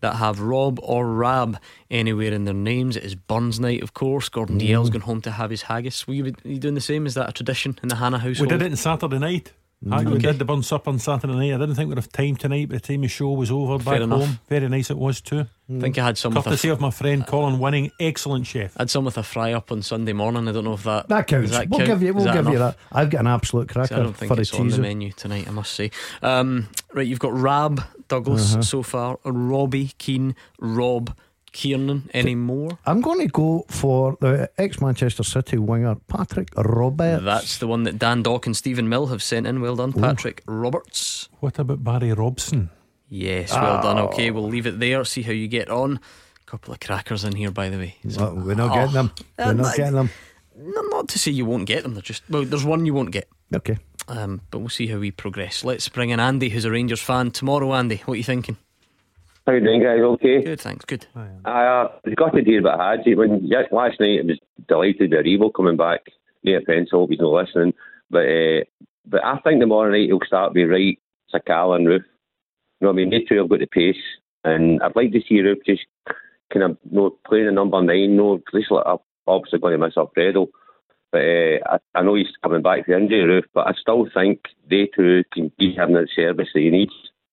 that have Rob or Rab anywhere in their names. It is Burns night, of course. Gordon Mm. Dalziel's gone home to have his haggis. Were you, are you doing the same? Is that a tradition in the Hannah household? We did it on Saturday night. I, we Okay. did the burn sup on Saturday night. I didn't think we'd have time tonight by the time the show was over. Fair back enough. home. Very nice it was too. I think I had some with Courtesy a, of my friend Colin Winning, excellent chef. I had some with a fry up on Sunday morning. I don't know if that That counts. does that we'll count? give you, Is we'll that give you enough? that. I've got an absolute See, cracker I don't think for a it's on the teaser. menu tonight, I must say. Um, right, you've got Rab Douglas Uh-huh. so far, Robbie Keane, Rob Kiernan. Any more? I'm going to go for the ex-Manchester City winger Patrick Roberts. That's the one that Dan Dock and Stephen Mill have sent in. Well done, Patrick Roberts. What about Barry Robson? Yes, well done. Oh. Okay, we'll leave it there. See how you get on. Couple of crackers in here, by the way. Well, we're not getting them. We're Uh, not getting them. No, not to say you won't get them. They're just well, there's one you won't get. Okay. Um, but we'll see how we progress. Let's bring in Andy, who's a Rangers fan. Tomorrow, Andy, what are you thinking? How you doing, guys? Okay. Good, thanks. Good. I uh, got to hear about Hadji when yeah, last night. I was delighted with Rebo coming back. No offence, I hope he's not listening, but uh, but I think tomorrow night he'll start with Wright, Sakala, and Roof. You know what I mean? They two have got the pace, and I'd like to see Roof just kind of you know, playing the number nine. No, just like I'm obviously going to miss Alfredo, but uh, I, I know he's coming back for injury, Roof. But I still think they two can give him the service that he needs.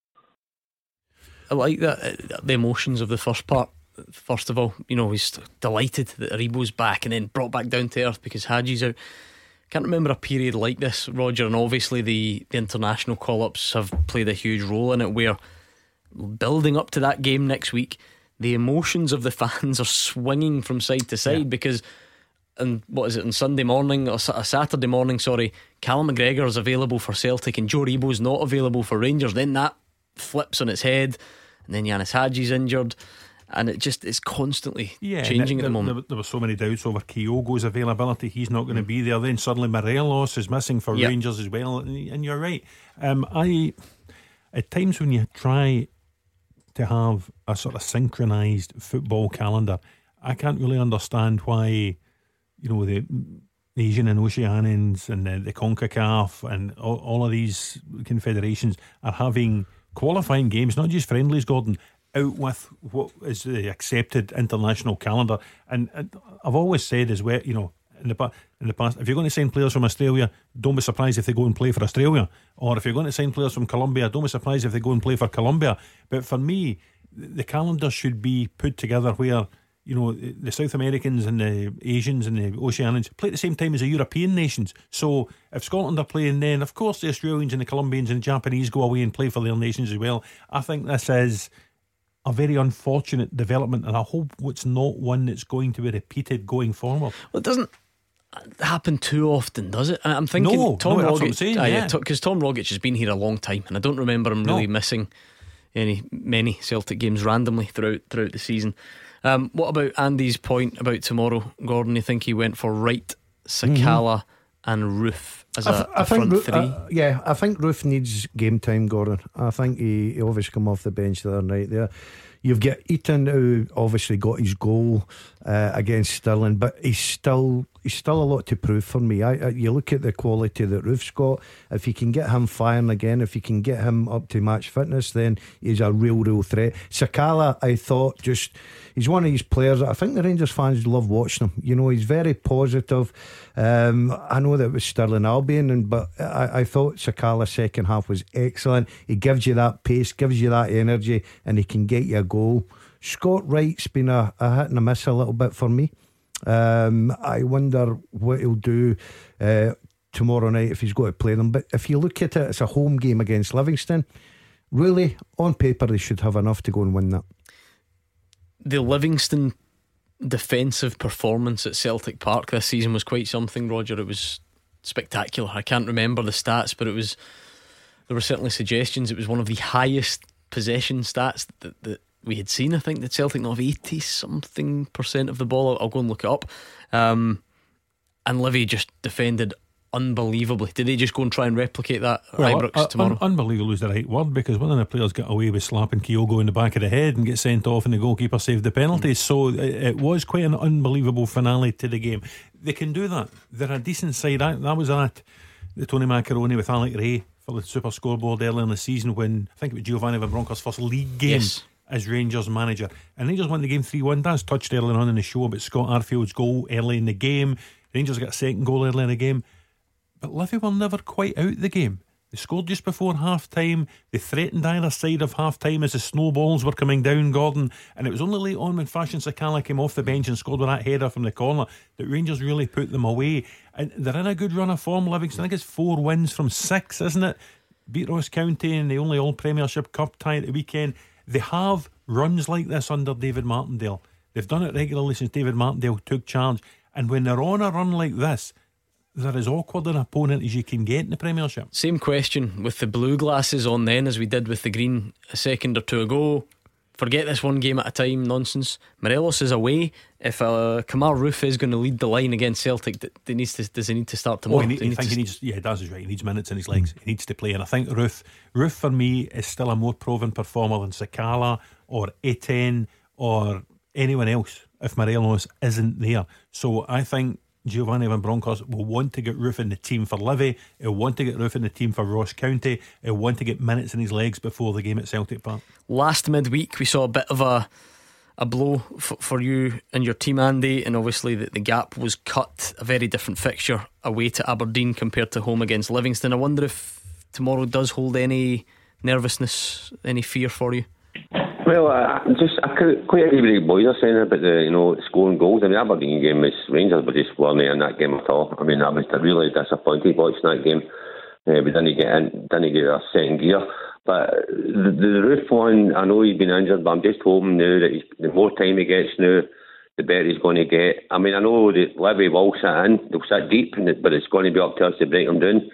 I like that uh, the emotions of the first part. First of all, you know, he's delighted that Aribo's back and then brought back down to earth because Hadji's out. Can't remember a period like this, Roger, and obviously the, the international call-ups have played a huge role in it, where building up to that game next week, the emotions of the fans are swinging from side to side. Yeah. Because and what is it, on Sunday morning or a Saturday morning, sorry, Callum McGregor is available for Celtic and Joe Aribo's not available for Rangers. Then that flips on its head, and then Yanis Hadji's injured, and it just is constantly yeah, changing there, at the moment. There, there were so many doubts over Kyogo's availability. He's not going to mm. be there. Then suddenly Morelos is missing for yep. Rangers as well. And, and you're right. Um, I at times when you try to have a sort of synchronised football calendar, I can't really understand why, you know, the Asian and Oceanians and the, the CONCACAF and all, all of these confederations are having qualifying games, not just friendlies, Gordon, out with what is the accepted international calendar. And, and I've always said as well, you know, in the, in the past, if you're going to sign players from Australia, don't be surprised if they go and play for Australia. Or if you're going to sign players from Colombia, don't be surprised if they go and play for Colombia. But for me, the calendar should be put together where, you know, the South Americans and the Asians and the Oceanians play at the same time as the European nations. So if Scotland are playing, then of course the Australians and the Colombians and the Japanese go away and play for their nations as well. I think this is a very unfortunate development, and I hope it's not one that's going to be repeated going forward. Well, it doesn't happen too often, does it? I'm thinking no, Tom no, Rogic, saying, uh, yeah. Because Tom Rogic has been here a long time, and I don't remember him really no. missing any many Celtic games randomly throughout throughout the season. Um, what about Andy's point about tomorrow, Gordon? You think he went for Wright, Sakala, mm-hmm. and Roof as a, I, I a front Roof, three? Uh, yeah, I think Roof needs game time, Gordon. I think he, he obviously come off the bench the other night there. You've got Eaton, who obviously got his goal uh, against Stirling, but he's still he's still a lot to prove for me. I, I, you look at the quality that Roof's got. If you can get him firing again, if you can get him up to match fitness, then he's a real, real threat. Sakala, I thought, just he's one of these players that I think the Rangers fans love watching him. You know, he's very positive. Um, I know that it was Stirling Albion, and but I, I thought Sakala's second half was excellent. He gives you that pace, gives you that energy, and he can get you a goal. Scott Wright's been a, a hit and a miss a little bit for me. Um, I wonder what he'll do uh, tomorrow night if he's got to play them. But if you look at it, it's a home game against Livingston. Really, on paper, they should have enough to go and win that. The Livingston defensive performance at Celtic Park this season was quite something, Roger. It was spectacular. I can't remember the stats, but it was there were certainly suggestions. It was one of the highest possession stats that, that we had seen. I think that Celtic not have eighty something percent of the ball. I'll, I'll go and look it up. Um, and Livy just defended unbelievably. Did they just go and try and replicate that at well, Ibrox uh, tomorrow? Un- unbelievable is the right word, because one of the players got away with slapping Kyogo in the back of the head and get sent off, and the goalkeeper saved the penalty. Mm. So it, it was quite an unbelievable finale to the game. They can do that. They're a decent side. I, that was at the Tony Macaroni with Alec Ray for the Super Scoreboard earlier in the season, when I think it was Giovanni Van Bronckhorst's first league game. Yes. as Rangers manager. And Rangers won the game three one. That's touched earlier on in the show about Scott Arfield's goal early in the game. Rangers got a second goal early in the game. But Livy were never quite out the game. They scored just before half time. They threatened either side of half time as the snowballs were coming down, Gordon. And it was only late on when Fashion Sakala came off the bench and scored with that header from the corner that Rangers really put them away. And they're in a good run of form, Livingston. I think it's four wins from six, isn't it? Beat Ross County in the only All Premiership Cup tie at the weekend. They have runs like this under David Martindale. They've done it regularly since David Martindale took charge. And when they're on a run like this, they're as awkward an opponent as you can get in the Premiership. Same question with the blue glasses on then as we did with the green a second or two ago. Forget this one game at a time nonsense. Morelos is away. If uh, Kamal Roof is going to lead the line against Celtic, th- th- needs to, does he need to start tomorrow? Oh, he need, I think he needs, yeah, Daz is right. He needs minutes in his legs. He needs to play. And I think Roof, Roof for me is still a more proven performer than Sakala or Etienne or anyone else if Morelos isn't there. So I think Giovanni Van Bronckhorst will want to get Roof in the team for Livy. He'll want to get Roof in the team for Ross County. He'll want to get minutes in his legs before the game at Celtic Park. Last midweek we saw a bit of a a blow f- for you and your team, Andy, and obviously the, the gap was cut. A very different fixture away to Aberdeen compared to home against Livingston. I wonder if tomorrow does hold any nervousness, any fear for you? Well, I just I could quite agree with the boys are saying about the you know scoring goals. I mean, Aberdeen game was Rangers were just weren't in that game at all. I mean, I was really disappointed watching that game. Uh, we didn't get in, didn't get our second gear. But the, the Roof one, I know he's been injured, but I'm just hoping now that he's, the more time he gets now, the better he's going to get. I mean, I know that Livy will sit in, they'll sit deep, but it's going to be up to us to break them down.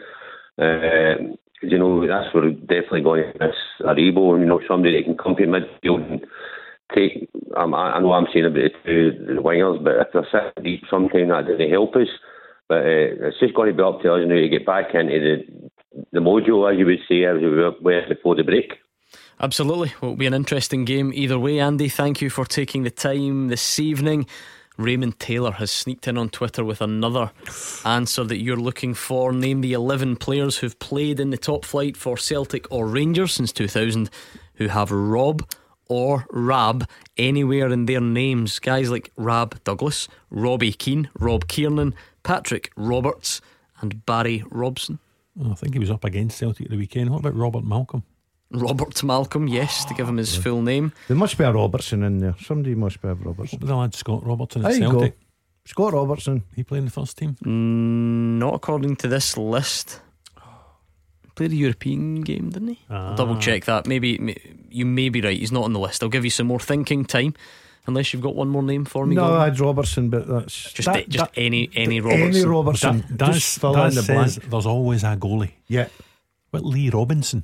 Uh, you know, that's where we're definitely going to miss Aribo, and you know, somebody that can come to midfield and take. Um, I, I know I'm saying about the, the wingers, but if they're sitting deep, sometimes that doesn't help us. But uh, it's just going to be up to us now to get back into the the mojo, as you would say, as we were before the break. Absolutely. Well, it'll be an interesting game either way. Andy, thank you for taking the time this evening. Raymond Taylor has sneaked in on Twitter with another answer that you're looking for. Name the eleven players who've played in the top flight for Celtic or Rangers since two thousand who have Rob or Rab anywhere in their names. Guys like Rab Douglas, Robbie Keane, Rob Kiernan, Patrick Roberts and Barry Robson. Oh, I think he was up against Celtic at the weekend. What about Robert Malcolm? Robert Malcolm, yes, to give him his full name. There must be a Robertson in there. Somebody must be a Robertson. What about the lad Scott Robertson at there you Celtic? Go. Scott Robertson. He played in the first team? Mm, not according to this list. Played a European game, didn't he? Ah. I'll double check that. Maybe you may be right. He's not on the list. I'll give you some more thinking time. Unless you've got one more name for me. No, Gordon. I had Robertson, but that's just that, just that, any any Robertson. Any Robertson. That, that's, just fill that in the says blank. There's always a goalie. Yeah. What, Lee Robinson?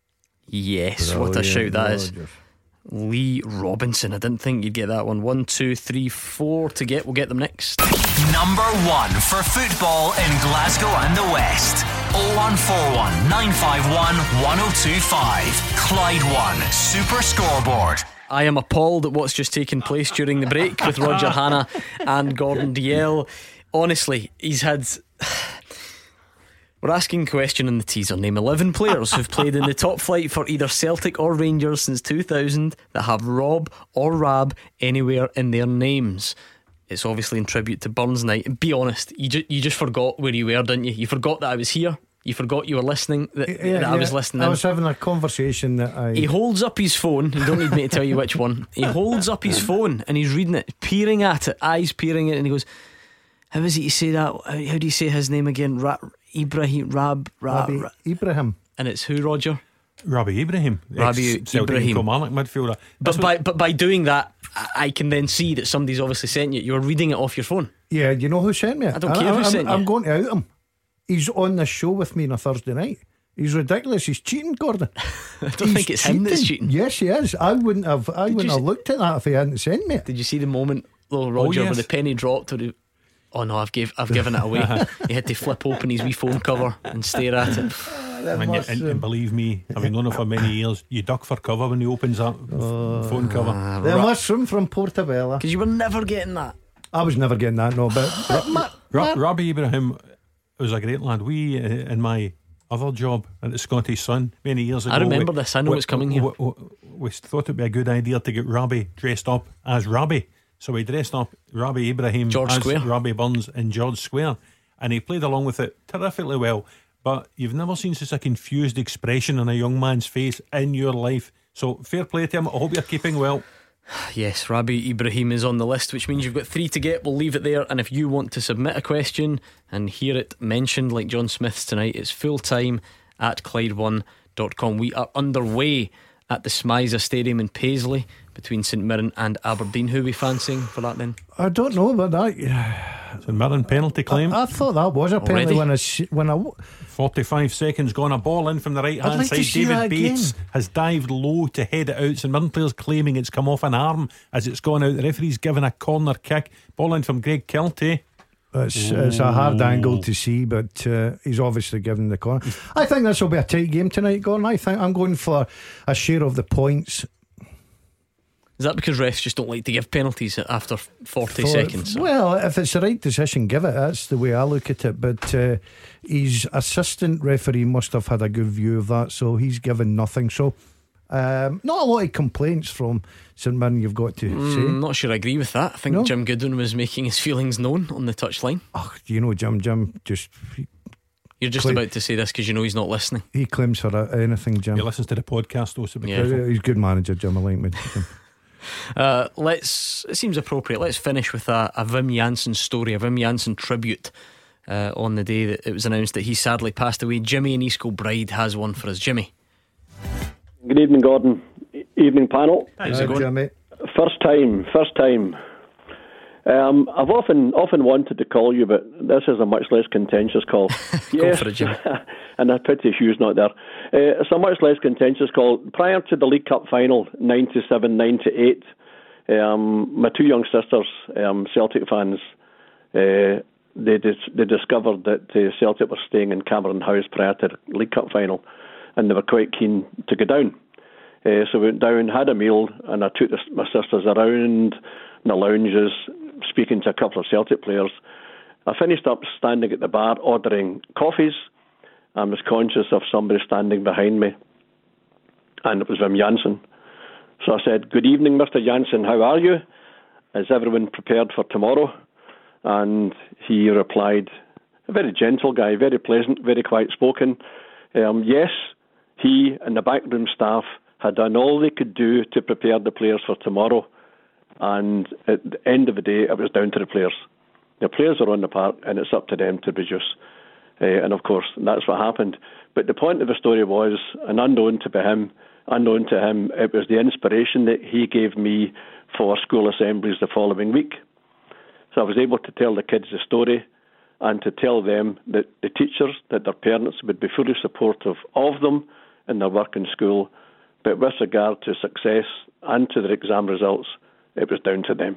Yes, Brilliant, what a shout that is. Rogers. Lee Robinson. I didn't think you'd get that one. One, two, three, four to get. We'll get them next. Number one for football in Glasgow and the West. oh one four one, nine five one, one oh two five. Clyde One Super Scoreboard. I am appalled at what's just taken place during the break with Roger Hanna and Gordon Dalziel. Honestly, he's had... We're asking a question in the teaser. Name eleven players who've played in the top flight for either Celtic or Rangers since two thousand that have Rob or Rab anywhere in their names. It's obviously in tribute to Burns Night. Be honest, you, ju- you just forgot where you were, didn't you? You forgot that I was here. You forgot you were listening, that, Yeah, that I was yeah. listening I in. was having a conversation that I He holds up his phone. You don't need me to tell you which one. He holds up his phone and he's reading it, peering at it, eyes peering at it, and he goes, how is it you say that? How, how do you say his name again? Ra- Ibrahim Rab, Rab, Rabbi Rab Ibrahim. And it's who, Roger? Robbie Ibrahim. Rabbi Ibrahim. Kilmarnock midfielder. But by, but by doing that, I- I can then see that somebody's obviously sent you. You're reading it off your phone. Yeah, you know who sent me it? I don't care who I'm, sent you. I'm going to out him. He's on this show with me on a Thursday night. He's ridiculous. He's cheating, Gordon. I don't He's think it's him that's cheating. Yes, he is. I wouldn't have. I Did wouldn't you have s- looked at that if he hadn't sent me it. Did you see the moment, though, Roger, Oh, yes. when the penny dropped? Or the, oh no, I've gave, I've given it away. He had to flip open his wee phone cover and stare at it. And, you, and, and believe me, having known him for many years, you duck for cover when he opens that f- phone cover. The mushroom from Portobello. Because you were never getting that. I was never getting that. No, but Ro- Robbie Ibrahim was a great lad. We uh, in my other job at the Scottish Sun many years ago. I remember we, this. I know we, it's coming we, here. We, we, we thought it'd be a good idea to get Robbie dressed up as Robbie. So we dressed up Robbie Ibrahim George as Square. Robbie Burns in George Square, and he played along with it terrifically well. But you've never seen such a confused expression on a young man's face in your life. So fair play to him. I hope you're keeping well. Yes, Rabi Ibrahim is on the list, which means you've got three to get. We'll leave it there. And if you want to submit a question and hear it mentioned like John Smith's tonight, it's full time at Clyde one dot com. We are underway at the Smiza Stadium in Paisley between St Mirren and Aberdeen. Who are we fancying for that then? I don't know about that. St Mirren penalty claim. I, I thought that was a penalty when I, when I forty-five seconds gone, a ball in from the right hand like side. David Bates has dived low to head it out. St Mirren players claiming it's come off an arm as it's gone out. The referee's given a corner kick. Ball in from Greg Kelty. It's, it's a hard angle to see, but uh, he's obviously given the corner. I think this will be a tight game tonight, Gordon. I think I'm going for a share of the points. Is that because refs just don't like to give penalties after forty For, seconds? Well, if it's the right decision, give it. That's the way I look at it. But uh, his assistant referee must have had a good view of that, so he's given nothing. So um, not a lot of complaints from St Mirren, you've got to mm, say. Not sure I agree with that. I think No? Jim Goodwin was making his feelings known on the touchline. Oh, do you know Jim? Jim just You're just claim- about to say this because you know he's not listening. He claims for anything, Jim. He listens to the podcast, though, so be Yeah. careful. He's a good manager, Jim. I like him. Uh, let's. It seems appropriate. Let's finish with a, a Wim Jansen story, a Wim Jansen tribute. Uh, on the day that it was announced that he sadly passed away, Jimmy in East Kilbride has one for us. Jimmy. Good evening, Gordon. E- evening, panel. How's it going? Jimmy? First time, first time. Um, I've often often wanted to call you, but this is a much less contentious call. Yes, for it, Jimmy. And I pity Hugh's not there. Uh, it's a much less contentious call. Prior to the League Cup final, ninety-seven ninety-eight, um, my two young sisters, um, Celtic fans, uh, they dis- they discovered that uh, Celtic were staying in Cameron House prior to the League Cup final, and they were quite keen to go down. Uh, so we went down, had a meal, and I took the, my sisters around the lounges, speaking to a couple of Celtic players. I finished up standing at the bar ordering coffees. I was conscious of somebody standing behind me, and it was Wim Jansen. So I said, "Good evening, Mister Jansen, how are you? Is everyone prepared for tomorrow?" And he replied, a very gentle guy, very pleasant, very quiet spoken. Um, yes, he and the backroom staff had done all they could do to prepare the players for tomorrow. And at the end of the day, it was down to the players. The players are on the park, and it's up to them to produce. Uh, and of course, that's what happened. But the point of the story was, and unknown to him, unknown to him, it was the inspiration that he gave me for school assemblies the following week. So I was able to tell the kids the story and to tell them that the teachers, that their parents would be fully supportive of them in their work in school. But with regard to success and to their exam results, it was down to them.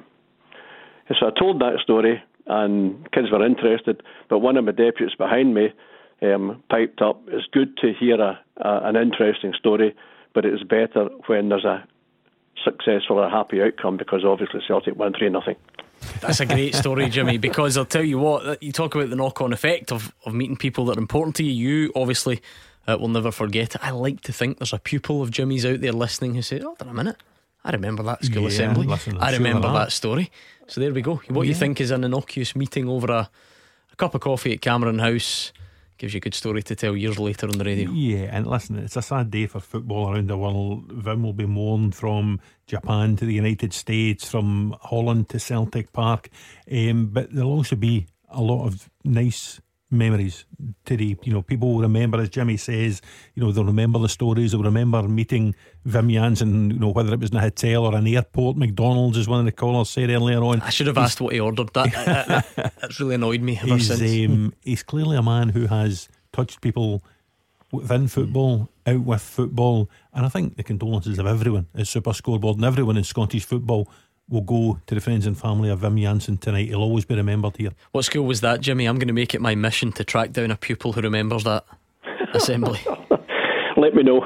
So I told that story, and kids were interested, but one of my deputies behind me um, piped up, "It's good to hear a, a, an interesting story, but it's better when there's a successful or a happy outcome, because obviously Celtic won three nothing. That's a great story, Jimmy, because I'll tell you what, you talk about the knock-on effect of, of meeting people that are important to you. You obviously uh, will never forget it. I like to think there's a pupil of Jimmy's out there listening who says, "Oh, wait a minute, I remember that school Yeah, assembly. listen, I I'm remember sure of that that. story." So there we go. What Yeah. you think is an innocuous meeting over a, a cup of coffee at Cameron House gives you a good story to tell years later on the radio. Yeah, and listen, it's a sad day for football around the world. Wim will be mourned from Japan to the United States, from Holland to Celtic Park, um, but there'll also be a lot of nice memories today. You know, people will remember, as Jimmy says, you know, they'll remember the stories. They'll remember meeting Wim Jansen, you know, whether it was in a hotel or an airport. McDonald's, as one of the callers said earlier on. I should have asked what he ordered. That, that, that That's really annoyed me ever He's, since. um, he's clearly a man who has touched people within football, out with football, and I think the condolences of everyone at Super Scoreboard and everyone in Scottish football will go to the friends and family of Wim Jansen tonight. He'll always be remembered here. What school was that, Jimmy? I'm going to make it my mission to track down a pupil who remembers that assembly. Let me know.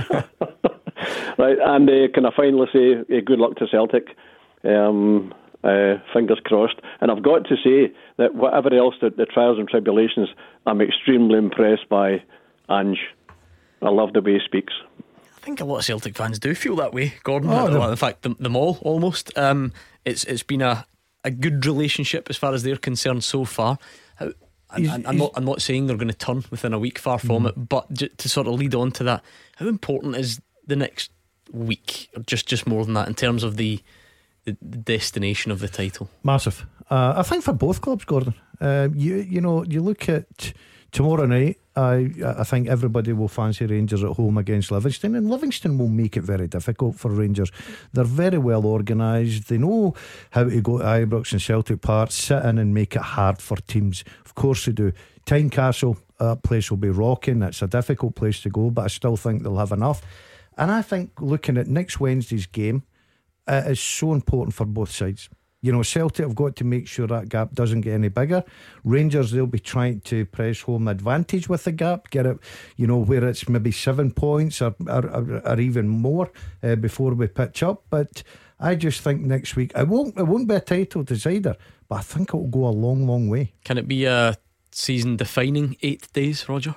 Right, and uh, can I finally say uh, good luck to Celtic? Um, uh, fingers crossed. And I've got to say that whatever else the, the trials and tribulations, I'm extremely impressed by Ange. I love the way he speaks. I think a lot of Celtic fans do feel that way, Gordon. Oh, well, in fact, them, them all almost. Um, it's it's been a, a good relationship as far as they're concerned so far. How, and, and I'm not I'm not saying they're going to turn within a week, far from Mm. it. But j- to sort of lead on to that, how important is the next week, or just just more than that, in terms of the the, the destination of the title? Massive. Uh, I think for both clubs, Gordon. Uh, you you know you look at tomorrow night. I I think everybody will fancy Rangers at home against Livingston, and Livingston will make it very difficult for Rangers. They're very well organised. They know how to go to Ibrox and Celtic Park, sit in and make it hard for teams. Of course they do. Tynecastle, that place will be rocking. It's a difficult place to go, but I still think they'll have enough. And I think looking at next Wednesday's game, it is so important for both sides. You know, Celtic have got to make sure that gap doesn't get any bigger. Rangers, they'll be trying to press home advantage with the gap, get it, you know, where it's maybe seven points or, or, or, or even more uh, before we pitch up. But I just think next week, it won't, it won't be a title decider, but I think it will go a long, long way. Can it be a season defining eight days, Roger?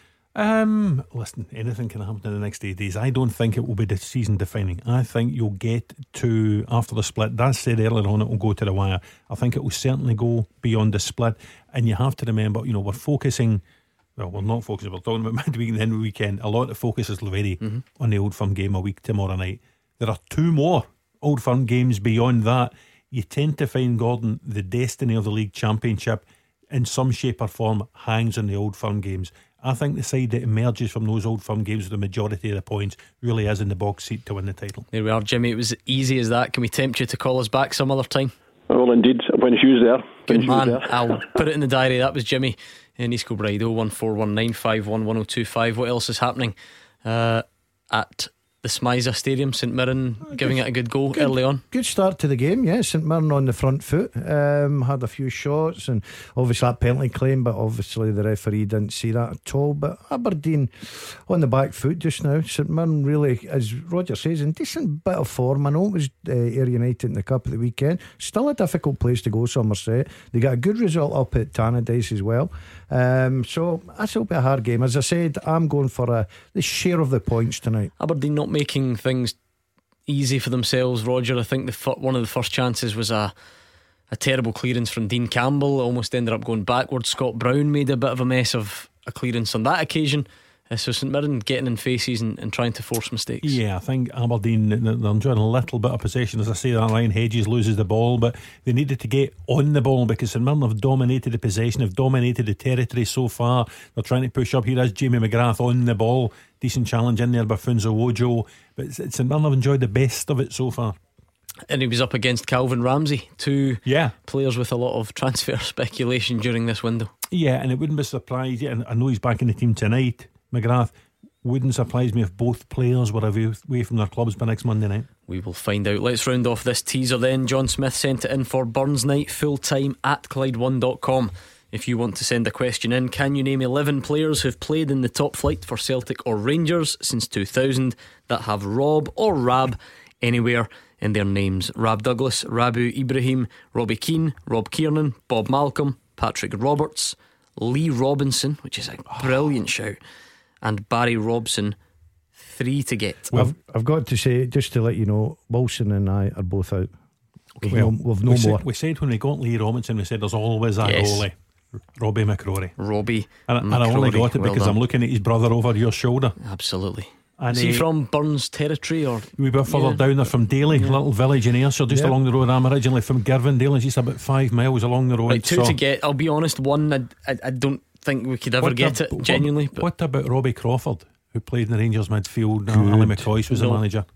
Um, listen, anything can happen in the next eight days. I don't think it will be the season defining. I think you'll get to after the split. That's said earlier on, it will go to the wire. I think it will certainly go beyond the split. And you have to remember, you know, we're focusing. Well, we're not focusing. We're talking about midweek and then the weekend. A lot of focus is already mm-hmm. on the Old Firm game a week tomorrow night. There are two more Old Firm games beyond that. You tend to find, Gordon, the destiny of the league championship in some shape or form hangs on the Old Firm games. I think the side that emerges from those Old Firm games with the majority of the points really is in the box seat to win the title. There we are, Jimmy. It was easy as that. Can we tempt you to call us back some other time? Well, indeed, when Hugh's there. Good when man. There. I'll put it in the diary. That was Jimmy in East Kilbride. oh one four one nine five one one oh two five. What else is happening uh, at the Smiza Stadium? St Mirren oh, giving good, it a good go good, early on. Good start to the game, yeah. St Mirren on the front foot, um, had a few shots, and obviously that penalty claim, but obviously the referee didn't see that at all. But Aberdeen on the back foot just now. St Mirren really, as Roger says, in decent bit of form. I know it was uh, Ayr United in the Cup at the weekend. Still a difficult place to go, Somerset. They got a good result up at Tannadice as well. Um, so this will be a hard game. As I said, I'm going for a, the share of the points tonight. Aberdeen not making things easy for themselves, Roger. I think the fir- one of the first chances was a a terrible clearance from Dean Campbell. It almost ended up going backwards. Scott Brown made a bit of a mess of a clearance on that occasion. Uh, so St Mirren getting in faces and, and trying to force mistakes. Yeah, I think Aberdeen, they're enjoying a little bit of possession. As I say, that Ryan Hedges loses the ball, but they needed to get on the ball because St Mirren have dominated the possession, have dominated the territory so far. They're trying to push up. Here is Jamie McGrath on the ball. Decent challenge in there by Funzo Ojo, but St Mirren have enjoyed the best of it so far. And he was up against Calvin Ramsey, two yeah. players with a lot of transfer speculation during this window. Yeah, and it wouldn't be surprised, and I know he's back in the team tonight, McGrath. Wouldn't surprise me if both players were away from their clubs by next Monday night. We will find out. Let's round off this teaser then. John Smith sent it in for Burns Night full time at Clyde one dot com. If you want to send a question in, can you name eleven players who've played in the top flight for Celtic or Rangers since two thousand that have Rob or Rab anywhere in their names? Rab Douglas, Rabu Ibrahim, Robbie Keane, Rob Kiernan, Bob Malcolm, Patrick Roberts, Lee Robinson, which is a brilliant shout, and Barry Robson. Three to get. Well, I've, I've got to say, just to let you know, Wilson and I are both out. Okay. We've Well, no, we've no we, more. said, we said when we got Lee Robinson, we said there's always that Yes. goalie, Robbie McCrory. Robbie and, and I only McCrory, got it well because done. I'm looking at his brother over your shoulder. Absolutely. And Is he uh, from Burns territory or we were further Yeah. down there from Daly, Yeah. a little village in Ayrshire, just Yeah. along the road. I'm originally from Girvindale, it's just about five miles along the road. Right, two so to get. I'll be honest, one I, I, I don't think we could ever What get ab- it genuinely. What, what about Robbie Crawford, who played in the Rangers midfield? Good. Ali McCoyce was No. the manager.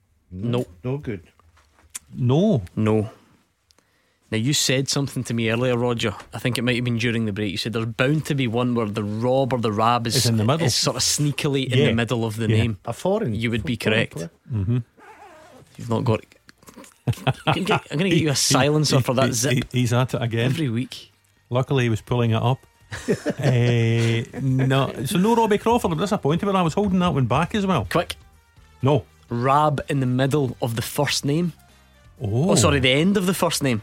No, no good. No, no. Now you said something to me earlier, Roger. I think it might have been during the break. You said there's bound to be one where the Rob or the Rab is It's in the middle. is sort of sneakily in Yeah. the middle of the Yeah. name. A foreign. You would be foreign correct. player. Mm-hmm. You've not got. I'm going to get you a silencer for that He- zip he- he's at it again every week. Luckily, he was pulling it up. uh, no, so no Robbie Crawford. I'm disappointed, but I was holding that one back as well. Quick, No. Rab in the middle of the first name. Oh, Oh, sorry, the end of the first name.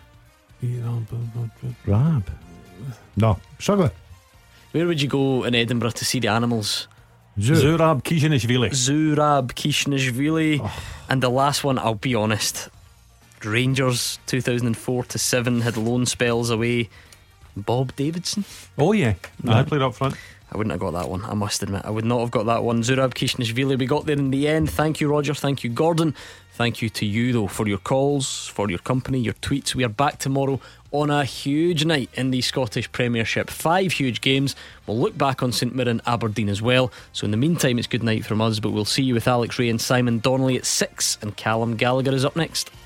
Rab. No, struggling. Where would you go in Edinburgh to see the animals Zurab Kishinishvili. Zurab Kishinishvili. Oh. And the last one, I'll be honest, Rangers two thousand four to seven had loan spells away. Bob Davidson. Oh yeah, no, I played up front. I wouldn't have got that one, I must admit. I would not have got that one. Zurab Kishinishvili. We got there in the end. Thank you, Roger. Thank you, Gordon. Thank you to you, though, for your calls, for your company, your tweets. We are back tomorrow on a huge night in the Scottish Premiership. Five huge games. We'll look back on St Mirren, Aberdeen as well. So in the meantime, it's good night from us, but we'll see you with Alex Ray and Simon Donnelly at six, and Callum Gallagher is up next.